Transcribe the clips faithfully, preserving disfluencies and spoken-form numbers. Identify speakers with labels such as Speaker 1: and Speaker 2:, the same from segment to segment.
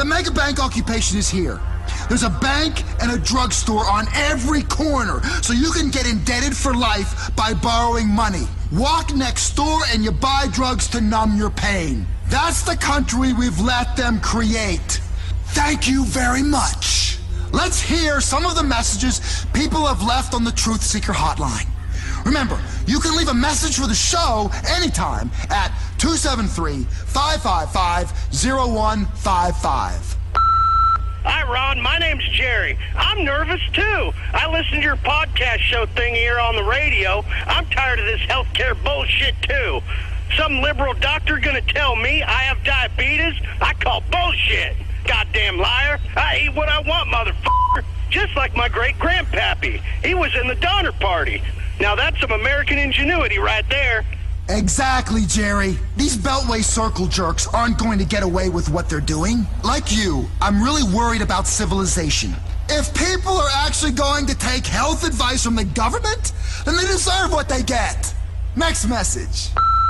Speaker 1: The mega bank occupation is here. There's a bank and a drugstore on every corner, so you can get indebted for life by borrowing money. Walk next door and you buy drugs to numb your pain. That's the country we've let them create. Thank you very much. Let's hear some of the messages people have left on the Truth Seeker hotline. Remember, you can leave a message for the show anytime at two seven three, five five five, zero one five five.
Speaker 2: Hi, Ron. My name's Jerry. I'm nervous, too. I listen to your podcast show thing here on the radio. I'm tired of this healthcare bullshit, too. Some liberal doctor gonna tell me I have diabetes? I call bullshit. Goddamn liar. I eat what I want, motherfucker. Just like my great-grandpappy. He was in the Donner Party. Now that's some American ingenuity right there.
Speaker 1: Exactly, Jerry. These Beltway circle jerks aren't going to get away with what they're doing. Like you, I'm really worried about civilization. If people are actually going to take health advice from the government, then they deserve what they get. Next message.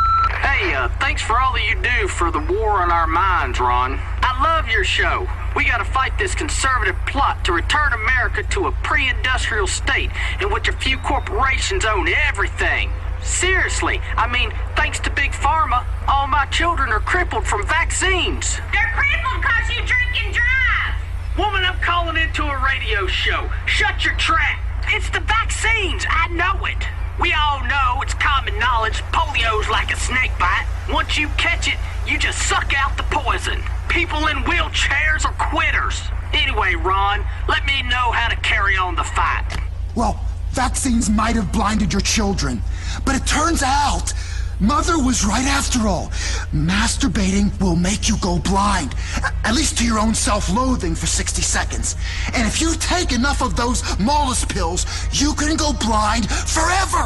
Speaker 3: Hey, uh, thanks for all that you do for the war on our minds, Ron. I love your show. We gotta fight this conservative plot to return America to a pre-industrial state in which a few corporations own everything. Seriously, I mean, thanks to Big Pharma, all my children are crippled from vaccines.
Speaker 4: They're crippled because you drink and drive.
Speaker 3: Woman, I'm calling into a radio show. Shut your trap. It's the vaccines. I know it. We all know it's common knowledge polio's like a snake bite. Once you catch it, you just suck out the poison. People in wheelchairs are quitters. Anyway, Ron, let me know how to carry on the fight.
Speaker 1: Well, vaccines might have blinded your children, but it turns out Mother was right after all. Masturbating will make you go blind, at least to your own self-loathing for sixty seconds. And if you take enough of those Mollus pills, you can go blind forever.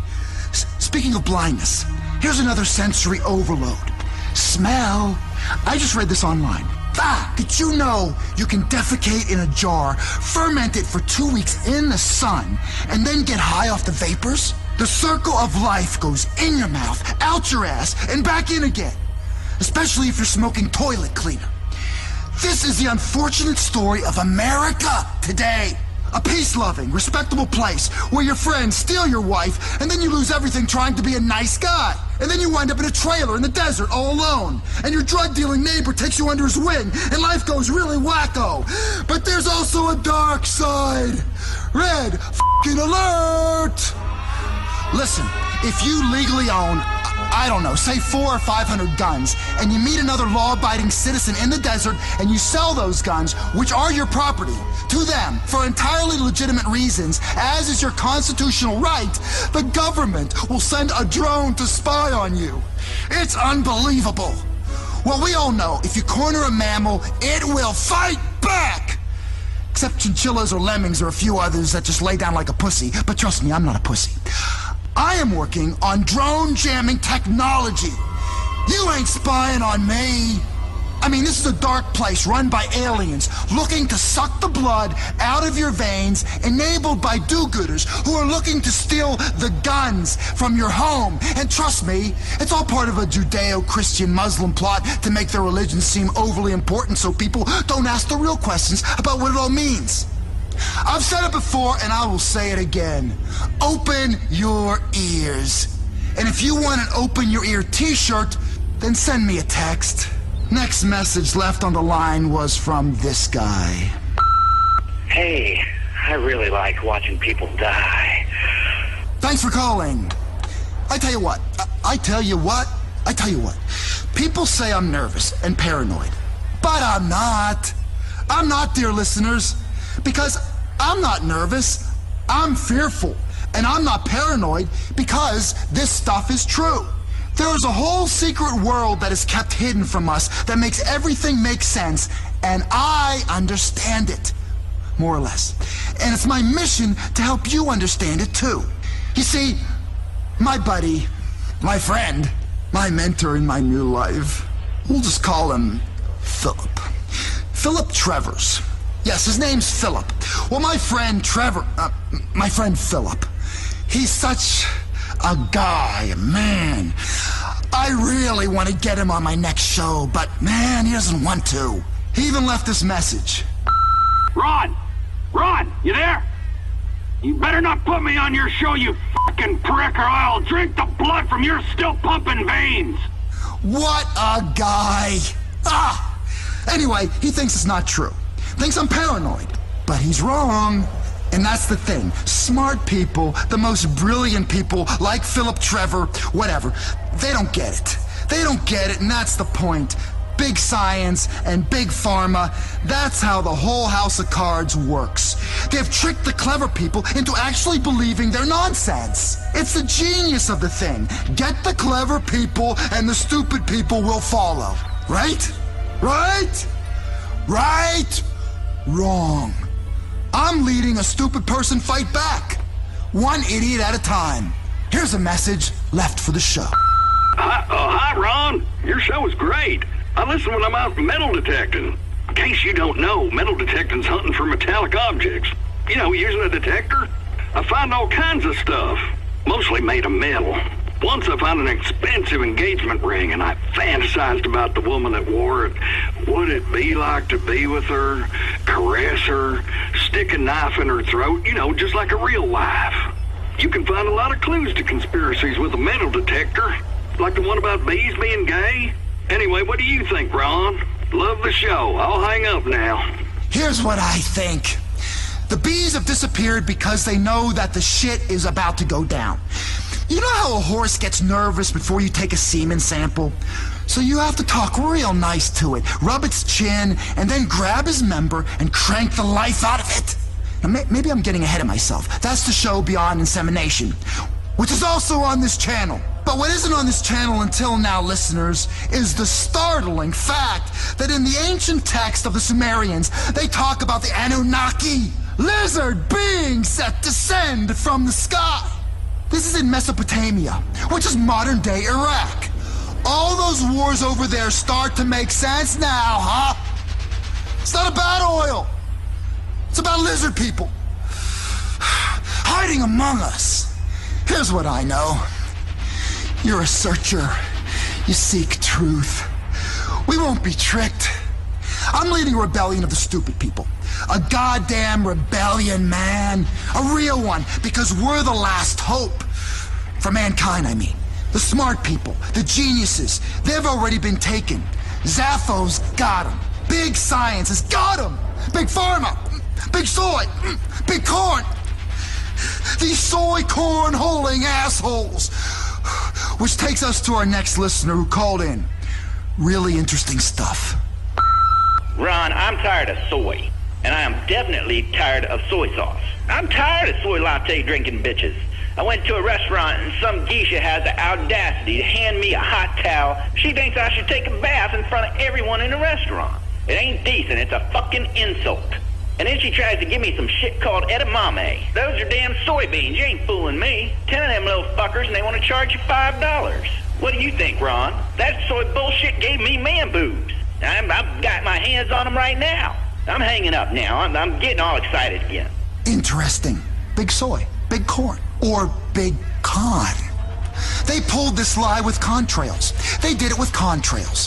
Speaker 1: S- speaking of blindness, here's another sensory overload. Smell. I just read this online. Ah, did you know you can defecate in a jar, ferment it for two weeks in the sun, and then get high off the vapors? The circle of life goes in your mouth, out your ass, and back in again. Especially if you're smoking toilet cleaner. This is the unfortunate story of America today. A peace-loving, respectable place where your friends steal your wife, and then you lose everything trying to be a nice guy. And then you wind up in a trailer in the desert all alone. And your drug-dealing neighbor takes you under his wing, and life goes really wacko. But there's also a dark side. Red f***ing alert! Listen, if you legally own, I don't know, say four or five hundred guns, and you meet another law-abiding citizen in the desert, and you sell those guns, which are your property, to them for entirely legitimate reasons, as is your constitutional right, the government will send a drone to spy on you. It's unbelievable. Well, we all know if you corner a mammal, it will fight back. Except chinchillas or lemmings or a few others that just lay down like a pussy. But trust me, I'm not a pussy. I am working on drone jamming technology. You ain't spying on me. I mean, this is a dark place run by aliens looking to suck the blood out of your veins, enabled by do-gooders who are looking to steal the guns from your home. And trust me, it's all part of a Judeo-Christian Muslim plot to make their religion seem overly important so people don't ask the real questions about what it all means. I've said it before, and I will say it again. Open your ears. And if you want an Open Your Ear t-shirt, then send me a text. Next message left on the line was from this guy.
Speaker 2: Hey, I really like watching people die.
Speaker 1: Thanks for calling. I tell you what, I, I tell you what, I tell you what. People say I'm nervous and paranoid, but I'm not. I'm not, dear listeners. Because I'm not nervous, I'm fearful, and I'm not paranoid because this stuff is true. There is a whole secret world that is kept hidden from us that makes everything make sense, and I understand it, more or less. And it's my mission to help you understand it too. You see, my buddy, my friend, my mentor in my new life, we'll just call him Philip. Philip Trevors. Yes, his name's Philip. Well, my friend Trevor, uh, my friend Philip, he's such a guy, a man. I really want to get him on my next show, but man, he doesn't want to. He even left this message.
Speaker 5: Ron! Ron, you there? You better not put me on your show, you fucking prick, or I'll drink the blood from your still pumping veins!
Speaker 1: What a guy! Ah! Anyway, he thinks it's not true. Thinks I'm paranoid. But he's wrong. And that's the thing. Smart people, the most brilliant people, like Philip Trevor, whatever, they don't get it. They don't get it, and that's the point. Big science and big pharma, that's how the whole house of cards works. They've tricked the clever people into actually believing their nonsense. It's the genius of the thing. Get the clever people and the stupid people will follow. Right? Right? Right? Wrong. I'm leading a stupid person fight back. One idiot at a time. Here's a message left for the show.
Speaker 5: Hi, uh, hi, Ron. Your show is great. I listen when I'm out metal detecting. In case you don't know, metal detecting's hunting for metallic objects. You know, using a detector, I find all kinds of stuff, mostly made of metal. Once I found an expensive engagement ring, and I fantasized about the woman that wore it. Would it be like to be with her, caress her, stick a knife in her throat, you know, just like a real life? You can find a lot of clues to conspiracies with a metal detector, like the one about bees being gay. Anyway, what do you think, Ron? Love the show. I'll hang up now.
Speaker 1: Here's what I think. The bees have disappeared because they know that the shit is about to go down. You know how a horse gets nervous before you take a semen sample? So you have to talk real nice to it, rub its chin, and then grab his member and crank the life out of it. Now, may- maybe I'm getting ahead of myself. That's the show Beyond Insemination, which is also on this channel. But what isn't on this channel until now, listeners, is the startling fact that in the ancient text of the Sumerians, they talk about the Anunnaki, lizard beings that descend from the sky. This is in Mesopotamia, which is modern-day Iraq. All those wars over there start to make sense now, huh? It's not about oil. It's about lizard people hiding among us. Here's what I know. You're a searcher. You seek truth. We won't be tricked. I'm leading a rebellion of the stupid people. A goddamn rebellion, man. A real one, because we're the last hope. For mankind, I mean. The smart people, the geniuses, they've already been taken. Zapho's got them. Big science has got them. Big pharma, big soy, big corn. These soy corn-holing assholes. Which takes us to our next listener who called in. Really interesting stuff.
Speaker 6: Ron, I'm tired of soy. And I am definitely tired of soy sauce. I'm tired of soy latte drinking bitches. I went to a restaurant and some geisha has the audacity to hand me a hot towel. She thinks I should take a bath in front of everyone in the restaurant. It ain't decent. It's a fucking insult. And then she tries to give me some shit called edamame. Those are damn soybeans. You ain't fooling me. Ten of them little fuckers and they want to charge you five dollars. What do you think, Ron? That soy bullshit gave me man boobs. I'm, I've got my hands on them right now. I'm hanging up now. I'm, I'm getting all excited again.
Speaker 1: Interesting. Big soy, big corn, or big con. They pulled this lie with contrails. They did it with contrails.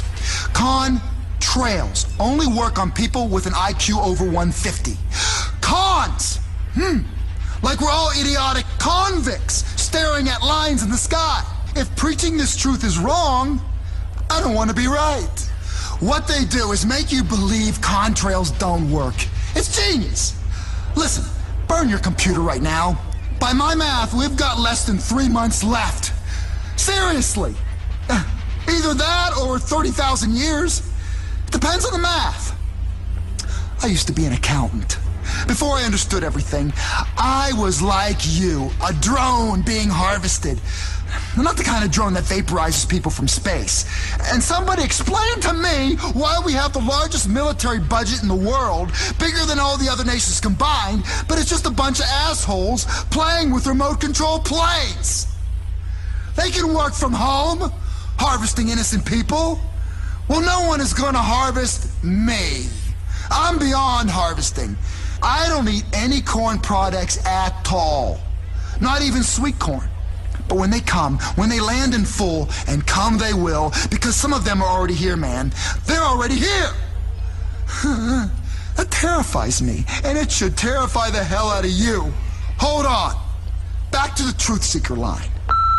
Speaker 1: Contrails only work on people with an I Q over one fifty. Cons! Hmm. Like we're all idiotic convicts staring at lines in the sky. If preaching this truth is wrong, I don't want to be right. What they do is make you believe contrails don't work. It's genius. Listen, burn your computer right now. By my math, we've got less than three months left. Seriously. Uh, either that or thirty thousand years. Depends on the math. I used to be an accountant. Before I understood everything, I was like you, a drone being harvested. Not the kind of drone that vaporizes people from space. And somebody explained to me why we have the largest military budget in the world, bigger than all the other nations combined, but it's just a bunch of assholes playing with remote control planes. They can work from home, harvesting innocent people. Well, no one is gonna harvest me. I'm beyond harvesting. I don't eat any corn products at all. Not even sweet corn. But when they come, when they land in full, and come they will, because some of them are already here, man. They're already here. That terrifies me, and it should terrify the hell out of you. Hold on. Back to the Truth Seeker line.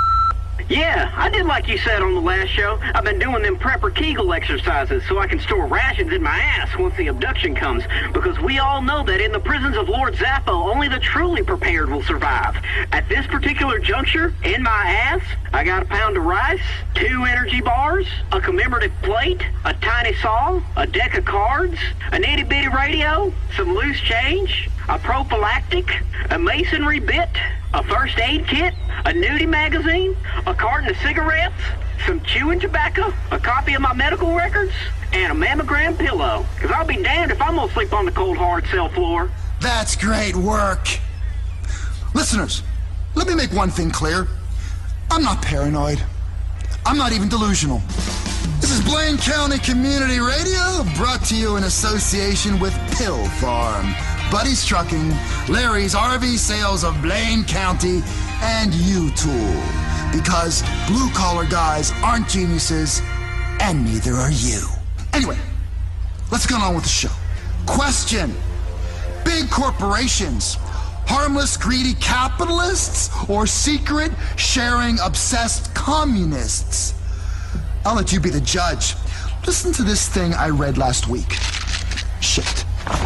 Speaker 3: Yeah, I did like you said on the last show. I've been doing them prepper Kegel exercises so I can store rations in my ass once the abduction comes, because we all know that in the prisons of Lord Zappo, only the truly prepared will survive. At this particular juncture, in my ass, I got a pound of rice, two energy bars, a commemorative plate, a tiny saw, a deck of cards, an itty-bitty radio, some loose change, a prophylactic, a masonry bit, a first aid kit, a nudie magazine, a carton of cigarettes, some chewing tobacco, a copy of my medical records, and a mammogram pillow. Because I'll be damned if I'm going to sleep on the cold, hard cell floor.
Speaker 1: That's great work. Listeners, let me make one thing clear. I'm not paranoid. I'm not even delusional. This is Blaine County Community Radio, brought to you in association with Pill Farm, Buddy's Trucking, Larry's R V Sales of Blaine County, and U-Tool. Because blue-collar guys aren't geniuses, and neither are you. Anyway, let's get on with the show. Question. Big corporations, harmless, greedy capitalists, or secret, sharing, obsessed communists? I'll let you be the judge. Listen to this thing I read last week. Shit.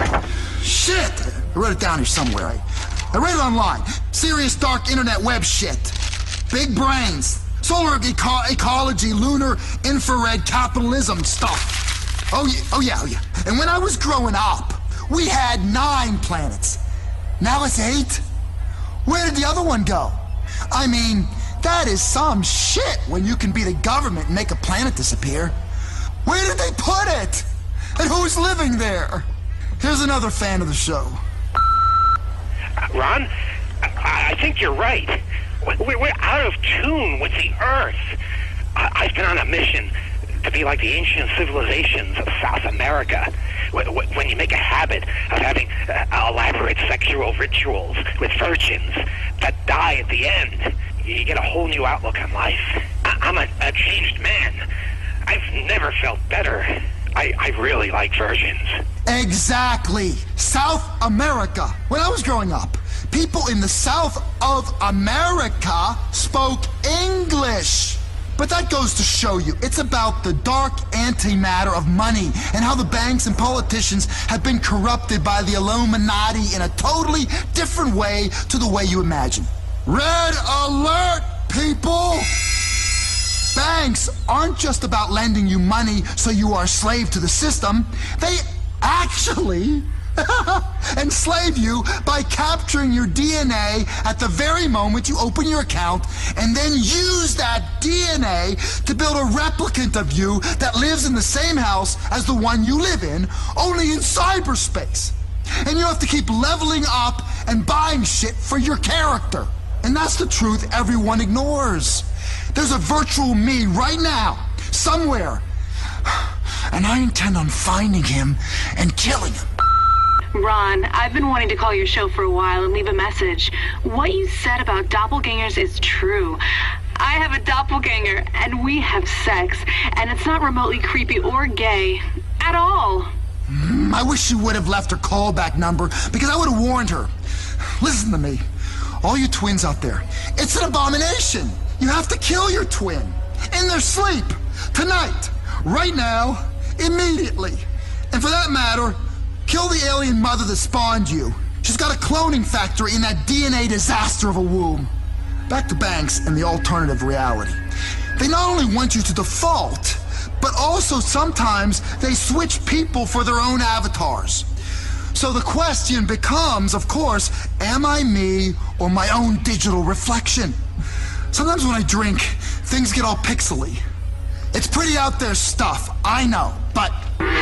Speaker 1: Shit! I wrote it down here somewhere. I, I read it online. Serious dark internet web shit. Big brains. Solar eco- ecology, lunar infrared capitalism stuff. Oh yeah, oh yeah, oh yeah. And when I was growing up, we had nine planets. Now it's eight? Where did the other one go? I mean, that is some shit when you can be the government and make a planet disappear. Where did they put it? And who's living there? Here's another fan of the show.
Speaker 2: Ron, I, I think you're right. We're, we're out of tune with the Earth. I, I've been on a mission to be like the ancient civilizations of South America. When you make a habit of having uh, elaborate sexual rituals with virgins that die at the end, you get a whole new outlook on life. I, I'm a, a changed man. I've never felt better. I, I really like virgins.
Speaker 1: Exactly. South America. When I was growing up, people in the South of America spoke English. But that goes to show you, it's about the dark antimatter of money and how the banks and politicians have been corrupted by the Illuminati in a totally different way to the way you imagine. Red alert, people! Banks aren't just about lending you money so you are a slave to the system. They actually enslave you by capturing your D N A at the very moment you open your account, and then use that D N A to build a replicant of you that lives in the same house as the one you live in, only in cyberspace. And you have to keep leveling up and buying shit for your character. And that's the truth everyone ignores. There's a virtual me right now, somewhere. And I intend on finding him and killing him.
Speaker 7: Ron, I've been wanting to call your show for a while and leave a message. What you said about doppelgangers is true. I have a doppelganger, and we have sex, and it's not remotely creepy or gay at all.
Speaker 1: Mm, I wish you would have left her callback number, because I would have warned her. Listen to me, all you twins out there, it's an abomination. You have to kill your twin in their sleep, tonight, right now, immediately. And for that matter, kill the alien mother that spawned you. She's got a cloning factory in that D N A disaster of a womb. Back to Banks and the alternative reality. They not only want you to default, but also sometimes they switch people for their own avatars. So the question becomes, of course, am I me or my own digital reflection? Sometimes when I drink, things get all pixely. It's pretty out there stuff, I know, but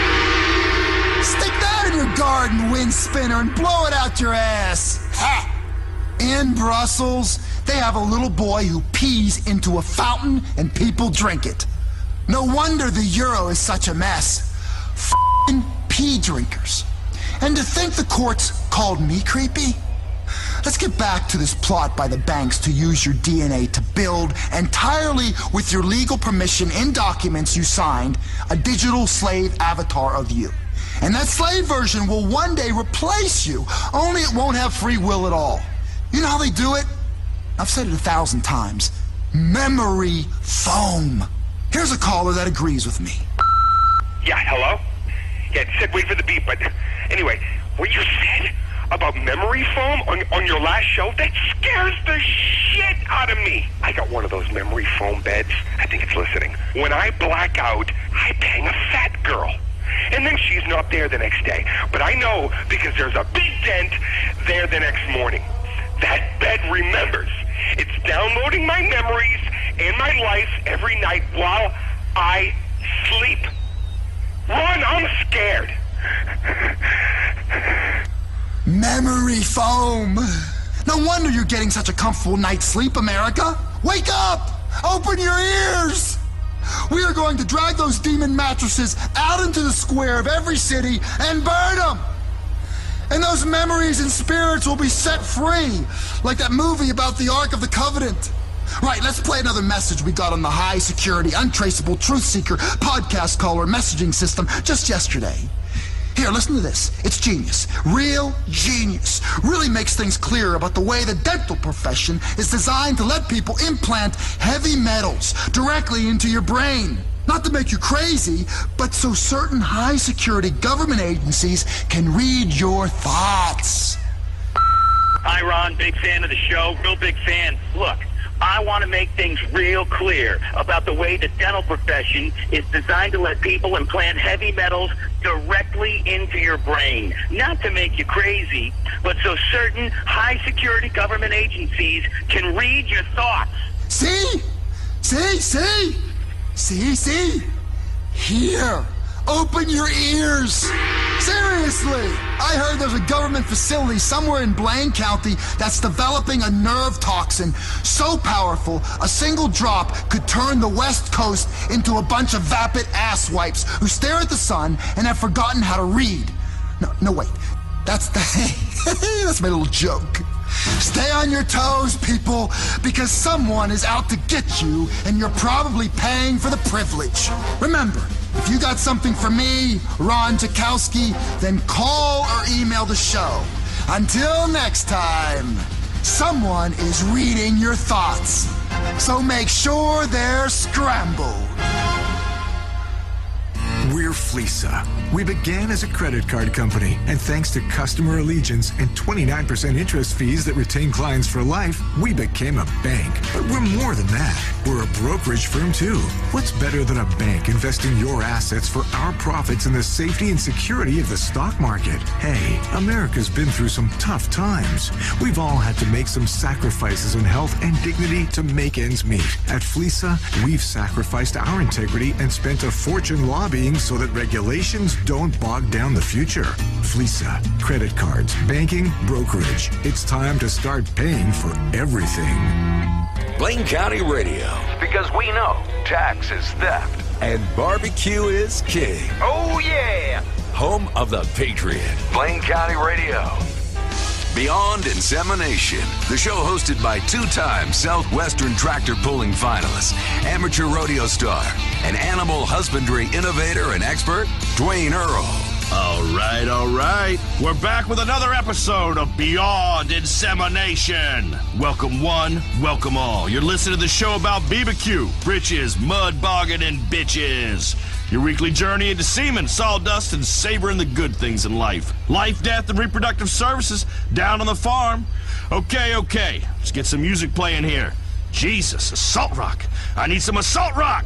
Speaker 1: stick that in your garden, wind spinner, and blow it out your ass. Ha! In Brussels, they have a little boy who pees into a fountain and people drink it. No wonder the euro is such a mess. F***ing pee drinkers. And to think the courts called me creepy? Let's get back to this plot by the banks to use your D N A to build, entirely with your legal permission in documents you signed, a digital slave avatar of you. And that slave version will one day replace you, only it won't have free will at all. You know how they do it? I've said it a thousand times. Memory foam. Here's a caller that agrees with me.
Speaker 8: Yeah, hello? Yeah, it said wait for the beep, but anyway, what you said about memory foam on, on your last show, that scares the shit out of me. I got one of those memory foam beds. I think it's listening. When I black out, I bang a fat girl. And then she's not there the next day. But I know because there's a big dent there the next morning. That bed remembers. It's downloading my memories and my life every night while I sleep. Ron, I'm scared.
Speaker 1: Memory foam. No wonder you're getting such a comfortable night's sleep, America. Wake up! Open your ears! We are going to drag those demon mattresses out into the square of every city and burn them! And those memories and spirits will be set free, like that movie about the Ark of the Covenant. Right, let's play another message we got on the high security, untraceable truth seeker podcast caller messaging system just yesterday. Here, listen to this. It's genius. Real genius. Really makes things clear about the way the dental profession is designed to let people implant heavy metals directly into your brain. Not to make you crazy, but so certain high-security government agencies can read your thoughts.
Speaker 2: Hi, Ron. Big fan of the show. Real big fan. Look, I want to make things real clear about the way the dental profession is designed to let people implant heavy metals directly into your brain. Not to make you crazy, but so certain high-security government agencies can read your thoughts.
Speaker 1: See? See? See? See? See? Here. Open your ears. Seriously. I heard there's a government facility somewhere in Blaine County that's developing a nerve toxin so powerful a single drop could turn the West Coast into a bunch of vapid asswipes who stare at the sun and have forgotten how to read. No, no, wait. That's the... That's my little joke. Stay on your toes, people, because someone is out to get you, and you're probably paying for the privilege. Remember, if you got something for me, Ron Chakowski, then call or email the show. Until next time, someone is reading your thoughts, so make sure they're scrambled.
Speaker 9: We're Fleesa. We began as a credit card company, and thanks to customer allegiance and twenty-nine percent interest fees that retain clients for life, we became a bank. But we're more than that. We're a brokerage firm, too. What's better than a bank investing your assets for our profits in the safety and security of the stock market? Hey, America's been through some tough times. We've all had to make some sacrifices in health and dignity to make ends meet. At Fleesa, we've sacrificed our integrity and spent a fortune lobbying so that regulations don't bog down the future. Fleesa, credit cards, banking, brokerage. It's time to start paying for everything.
Speaker 10: Blaine County Radio. Because we know tax is theft. And barbecue is king. Oh, yeah. Home of the Patriot. Blaine County Radio. Beyond Insemination, the show hosted by two-time Southwestern tractor pulling finalist, amateur rodeo star, and animal husbandry innovator and expert, Dwayne Earl.
Speaker 11: All right, all right. We're back with another episode of Beyond Insemination. Welcome one, welcome all. You're listening to the show about B B Q, britches, mud bogging, and bitches. Your weekly journey into semen, sawdust, and savoring the good things in life. Life, death, and reproductive services down on the farm. Okay, okay. Let's get some music playing here. Jesus, assault rock. I need some assault rock.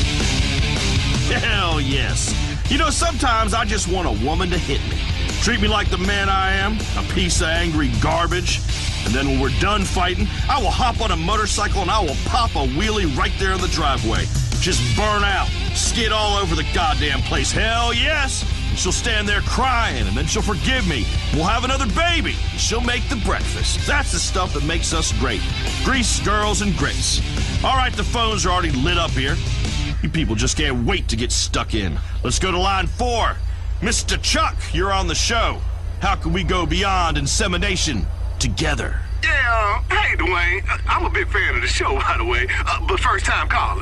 Speaker 11: Hell yes. You know, sometimes I just want a woman to hit me. Treat me like the man I am, a piece of angry garbage. And then when we're done fighting, I will hop on a motorcycle and I will pop a wheelie right there in the driveway. Just burn out, skid all over the goddamn place. Hell yes! And she'll stand there crying, and then she'll forgive me. We'll have another baby, and she'll make the breakfast. That's the stuff that makes us great. Grease, girls, and grits. All right, the phones are already lit up here. You people just can't wait to get stuck in. Let's go to line four. Mister Chuck, you're on the show. How can we go beyond insemination together?
Speaker 12: Yeah, uh, hey, Dwayne. I'm a big fan of the show, by the way, uh, but first-time caller.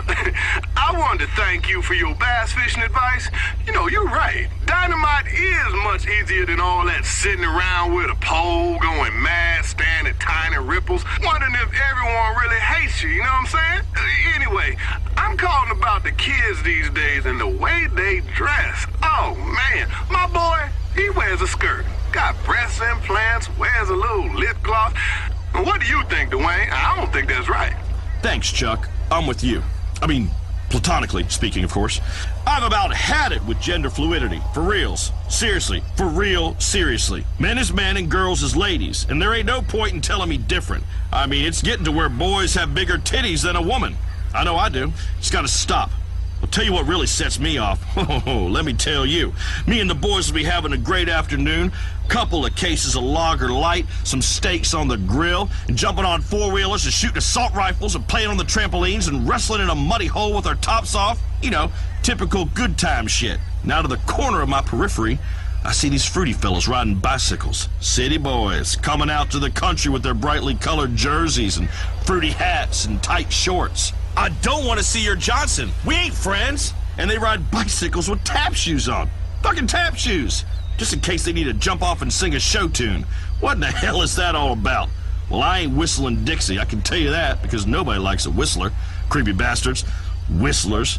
Speaker 12: I wanted to thank you for your bass fishing advice. You know, you're right. Dynamite is much easier than all that sitting around with a pole, going mad, staring at tiny ripples, wondering if everyone really hates you, you know what I'm saying? Uh, anyway, I'm calling about the kids these days and the way they dress. Oh, man, my boy, he wears a skirt. Got breast implants, wears a little lip gloss. What do you think, Dwayne? I don't think that's right.
Speaker 11: Thanks, Chuck. I'm with you. I mean, platonically speaking, of course. I've about had it with gender fluidity. For reals. Seriously. For real, seriously. Men is men and girls is ladies. And there ain't no point in telling me different. I mean, it's getting to where boys have bigger titties than a woman. I know I do. It's gotta stop. I'll tell you what really sets me off. Oh, let me tell you. Me and the boys will be having a great afternoon. Couple of cases of lager light, some steaks on the grill, and jumping on four-wheelers and shooting assault rifles and playing on the trampolines and wrestling in a muddy hole with our tops off. You know, typical good time shit. Now to the corner of my periphery, I see these fruity fellas riding bicycles. City boys coming out to the country with their brightly colored jerseys and fruity hats and tight shorts. I don't want to see your Johnson. We ain't friends. And they ride bicycles with tap shoes on. Fucking tap shoes. Just in case they need to jump off and sing a show tune. What in the hell is that all about? Well, I ain't whistling Dixie, I can tell you that, because nobody likes a whistler. Creepy bastards. Whistlers.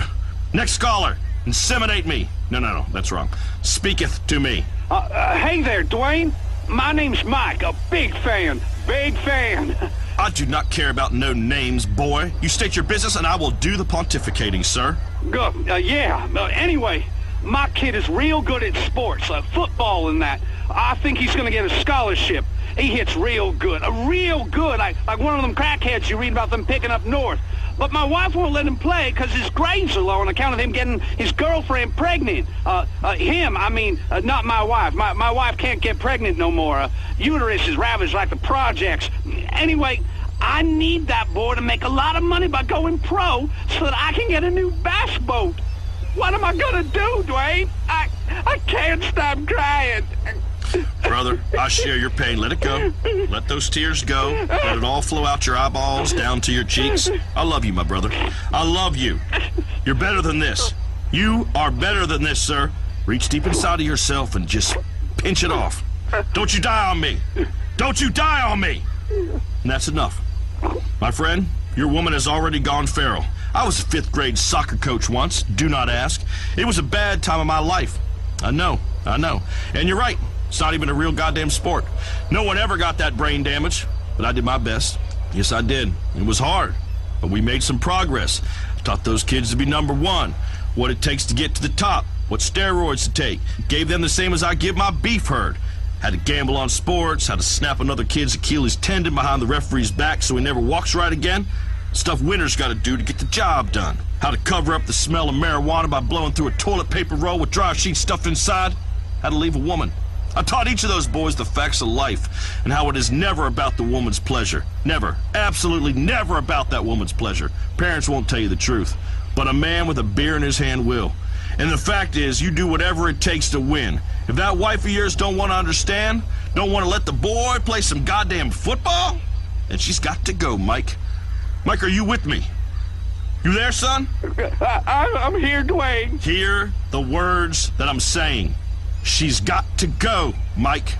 Speaker 11: Next caller. Inseminate me. No, no, no, that's wrong. Speaketh to me.
Speaker 13: Uh, uh, hey there, Dwayne. My name's Mike, a big fan. Big fan.
Speaker 11: I do not care about no names, boy. You state your business and I will do the pontificating, sir.
Speaker 13: Good. Uh, yeah. Uh, anyway, my kid is real good at sports, uh, football and that. I think he's going to get a scholarship. He hits real good. Uh, real good. I, like one of them crackheads you read about them picking up north. But my wife won't let him play because his grades are low on account of him getting his girlfriend pregnant. Uh, uh, him, I mean, uh, not my wife. My, my wife can't get pregnant no more. Uh, uterus is ravaged like the projects. Anyway, I need that boy to make a lot of money by going pro so that I can get a new bass boat. What am I going to do, Dwayne? I, I can't stop crying.
Speaker 11: Brother, I share your pain. Let it go. Let those tears go. Let it all flow out your eyeballs, down to your cheeks. I love you, my brother. I love you. You're better than this. You are better than this, sir. Reach deep inside of yourself and just pinch it off. Don't you die on me. Don't you die on me. And that's enough. My friend, your woman has already gone feral. I was a fifth grade soccer coach once. Do not ask. It was a bad time of my life. I know. I know. And you're right. It's not even a real goddamn sport. No one ever got that brain damage, but I did my best. Yes, I did. It was hard, but we made some progress. I taught those kids to be number one, what it takes to get to the top, what steroids to take. Gave them the same as I give my beef herd. How to gamble on sports, how to snap another kid's Achilles tendon behind the referee's back so he never walks right again. Stuff winners got to do to get the job done. How to cover up the smell of marijuana by blowing through a toilet paper roll with dry sheets stuffed inside. How to leave a woman. I taught each of those boys the facts of life and how it is never about the woman's pleasure. Never. Absolutely never about that woman's pleasure. Parents won't tell you the truth, but a man with a beer in his hand will. And the fact is, you do whatever it takes to win. If that wife of yours don't want to understand, don't want to let the boy play some goddamn football, then she's got to go, Mike. Mike, are you with me? You there, son?
Speaker 13: I, I'm here, Dwayne.
Speaker 11: Hear the words that I'm saying. She's got to go, Mike.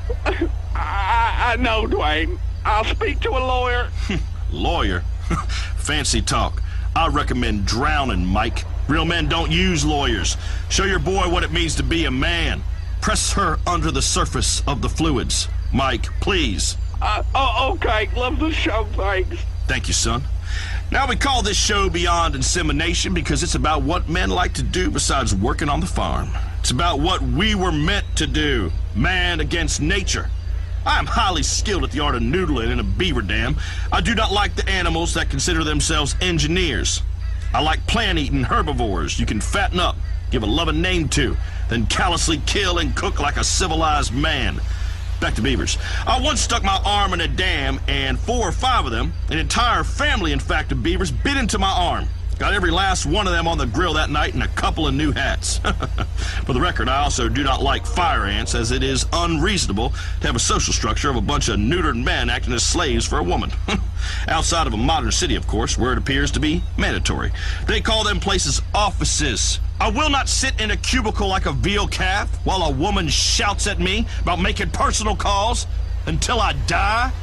Speaker 13: I, I know, Dwayne. I'll speak to a lawyer.
Speaker 11: Lawyer? Fancy talk. I recommend drowning, Mike. Real men don't use lawyers. Show your boy what it means to be a man. Press her under the surface of the fluids. Mike, please.
Speaker 13: Uh, oh, okay. Love the show, thanks.
Speaker 11: Thank you, son. Now we call this show Beyond Insemination because it's about what men like to do besides working on the farm. It's about what we were meant to do. Man against nature. I am highly skilled at the art of noodling in a beaver dam. I do not like the animals that consider themselves engineers. I like plant-eating herbivores you can fatten up, give a loving name to, then callously kill and cook like a civilized man. Back to beavers. I once stuck my arm in a dam, and four or five of them, an entire family, in fact, of beavers, bit into my arm. Got every last one of them on the grill that night and a couple of new hats. For the record, I also do not like fire ants, as it is unreasonable to have a social structure of a bunch of neutered men acting as slaves for a woman. Outside of a modern city, of course, where it appears to be mandatory. They call them places offices. I will not sit in a cubicle like a veal calf while a woman shouts at me about making personal calls until I die.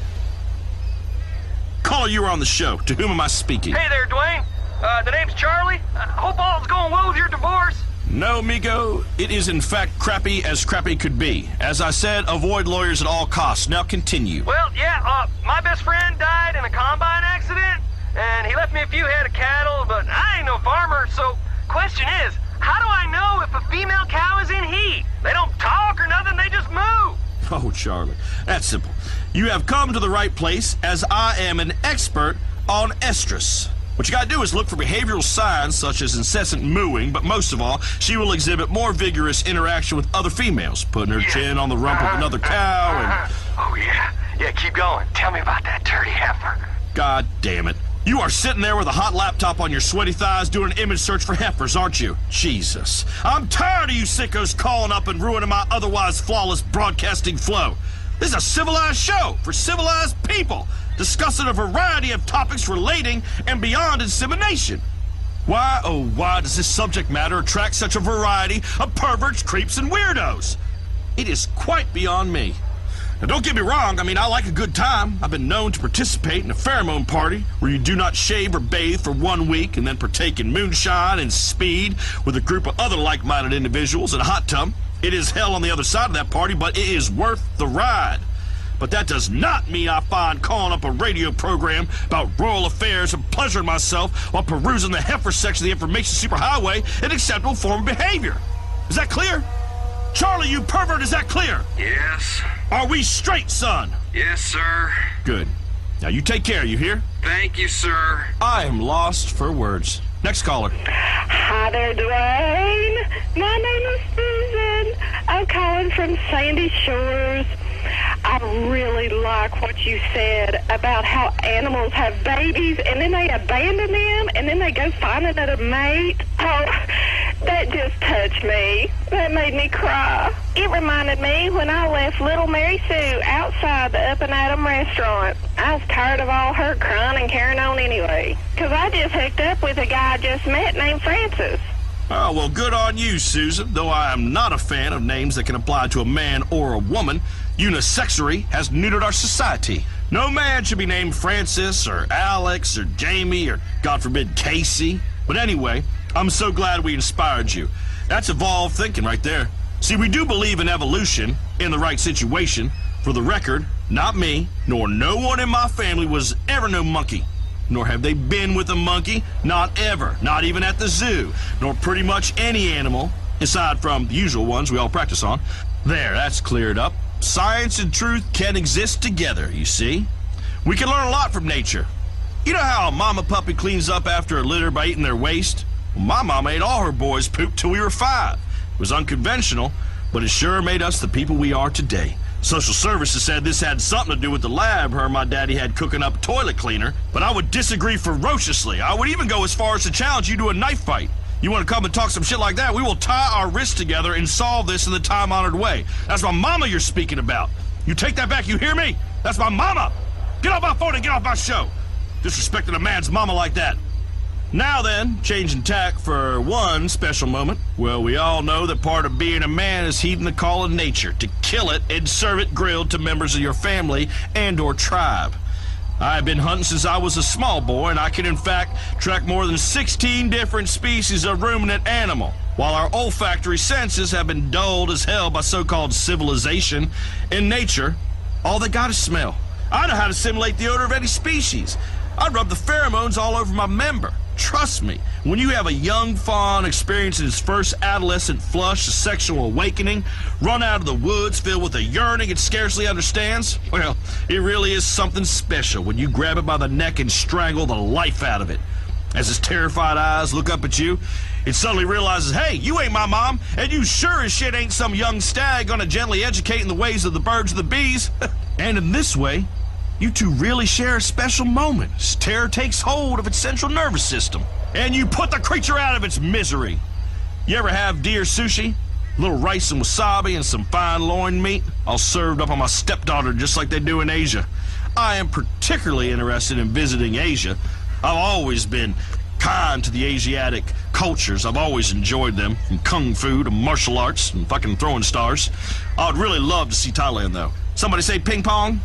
Speaker 11: Caller, you are on the show. To whom am I speaking?
Speaker 14: Hey there, Dwayne. Uh, the name's Charlie. I hope all's going well with your divorce.
Speaker 11: No, Migo. It is, in fact, crappy as crappy could be. As I said, avoid lawyers at all costs. Now continue.
Speaker 14: Well, yeah, uh, my best friend died in a combine accident, and he left me a few head of cattle, but I ain't no farmer, so question is, how do I know if a female cow is in heat? They don't talk or nothing, they just move.
Speaker 11: Oh, Charlie, that's simple. You have come to the right place, as I am an expert on estrus. What you gotta do is look for behavioral signs such as incessant mooing, but most of all, she will exhibit more vigorous interaction with other females, putting her yeah. chin on the rump uh-huh. of another cow and...
Speaker 14: Uh-huh. Oh, yeah. Yeah, keep going. Tell me about that dirty heifer.
Speaker 11: God damn it. You are sitting there with a hot laptop on your sweaty thighs doing an image search for heifers, aren't you? Jesus. I'm tired of you sickos calling up and ruining my otherwise flawless broadcasting flow. This is a civilized show for civilized people, discussing a variety of topics relating and beyond insemination. Why, oh why does this subject matter attract such a variety of perverts, creeps, and weirdos? It is quite beyond me. Now don't get me wrong, I mean I like a good time. I've been known to participate in a pheromone party where you do not shave or bathe for one week and then partake in moonshine and speed with a group of other like-minded individuals in a hot tub. It is hell on the other side of that party, but it is worth the ride. But that does not mean I find calling up a radio program about royal affairs and pleasuring myself while perusing the heifer section of the information superhighway an acceptable form of behavior. Is that clear? Charlie, you pervert, is that clear?
Speaker 12: Yes.
Speaker 11: Are we straight, son?
Speaker 12: Yes, sir.
Speaker 11: Good. Now you take care, you hear?
Speaker 12: Thank you, sir.
Speaker 11: I am lost for words. Next caller.
Speaker 15: Hi there, Dwayne. My name is Susan. I'm calling from Sandy Shores. I really like what you said about how animals have babies and then they abandon them and then they go find another mate. Oh, that just touched me. That made me cry. It reminded me when I left little Mary Sue outside the Up and Atom restaurant. I was tired of all her crying and carrying on anyway, because I just hooked up with a guy I just met named Francis.
Speaker 11: Oh, well, good on you, Susan. Though I am not a fan of names that can apply to a man or a woman, unisexury has neutered our society. No man should be named Francis or Alex or Jamie or, God forbid, Casey. But anyway, I'm so glad we inspired you. That's evolved thinking right there. See, we do believe in evolution in the right situation. For the record, not me, nor no one in my family was ever no monkey. Nor have they been with a monkey, not ever, not even at the zoo, nor pretty much any animal, aside from the usual ones we all practice on. There, that's cleared up. Science and truth can exist together, you see. We can learn a lot from nature. You know how a mama puppy cleans up after a litter by eating their waste? Well, my mama ate all her boys' poop till we were five. It was unconventional, but it sure made us the people we are today. Social services said this had something to do with the lab her and my daddy had cooking up toilet cleaner, but I would disagree ferociously. I would even go as far as to challenge you to a knife fight. You want to come and talk some shit like that, we will tie our wrists together and solve this in the time-honored way. That's my mama you're speaking about. You take that back, you hear me? That's my mama! Get off my phone and get off my show! Disrespecting a man's mama like that. Now then, changing tack for one special moment. Well, we all know that part of being a man is heeding the call of nature, to kill it and serve it grilled to members of your family and or tribe. I've been hunting since I was a small boy, and I can in fact track more than sixteen different species of ruminant animal. While our olfactory senses have been dulled as hell by so-called civilization, in nature, all they got is smell. I know how to simulate the odor of any species. I rub the pheromones all over my member. Trust me, when you have a young fawn experiencing his first adolescent flush, a sexual awakening, run out of the woods filled with a yearning it scarcely understands, well, it really is something special when you grab it by the neck and strangle the life out of it. As his terrified eyes look up at you, it suddenly realizes, hey, you ain't my mom, and you sure as shit ain't some young stag gonna gently educate in the ways of the birds and the bees. And in this way, You two really share a special moment as terror takes hold of its central nervous system, and you put the creature out of its misery. You ever have deer sushi? A little rice and wasabi and some fine loin meat, all served up on my stepdaughter just like they do in Asia. I am particularly interested in visiting Asia. I've always been kind to the Asiatic cultures. I've always enjoyed them, from kung fu to martial arts and fucking throwing stars. I'd really love to see Thailand, though. Somebody say ping pong?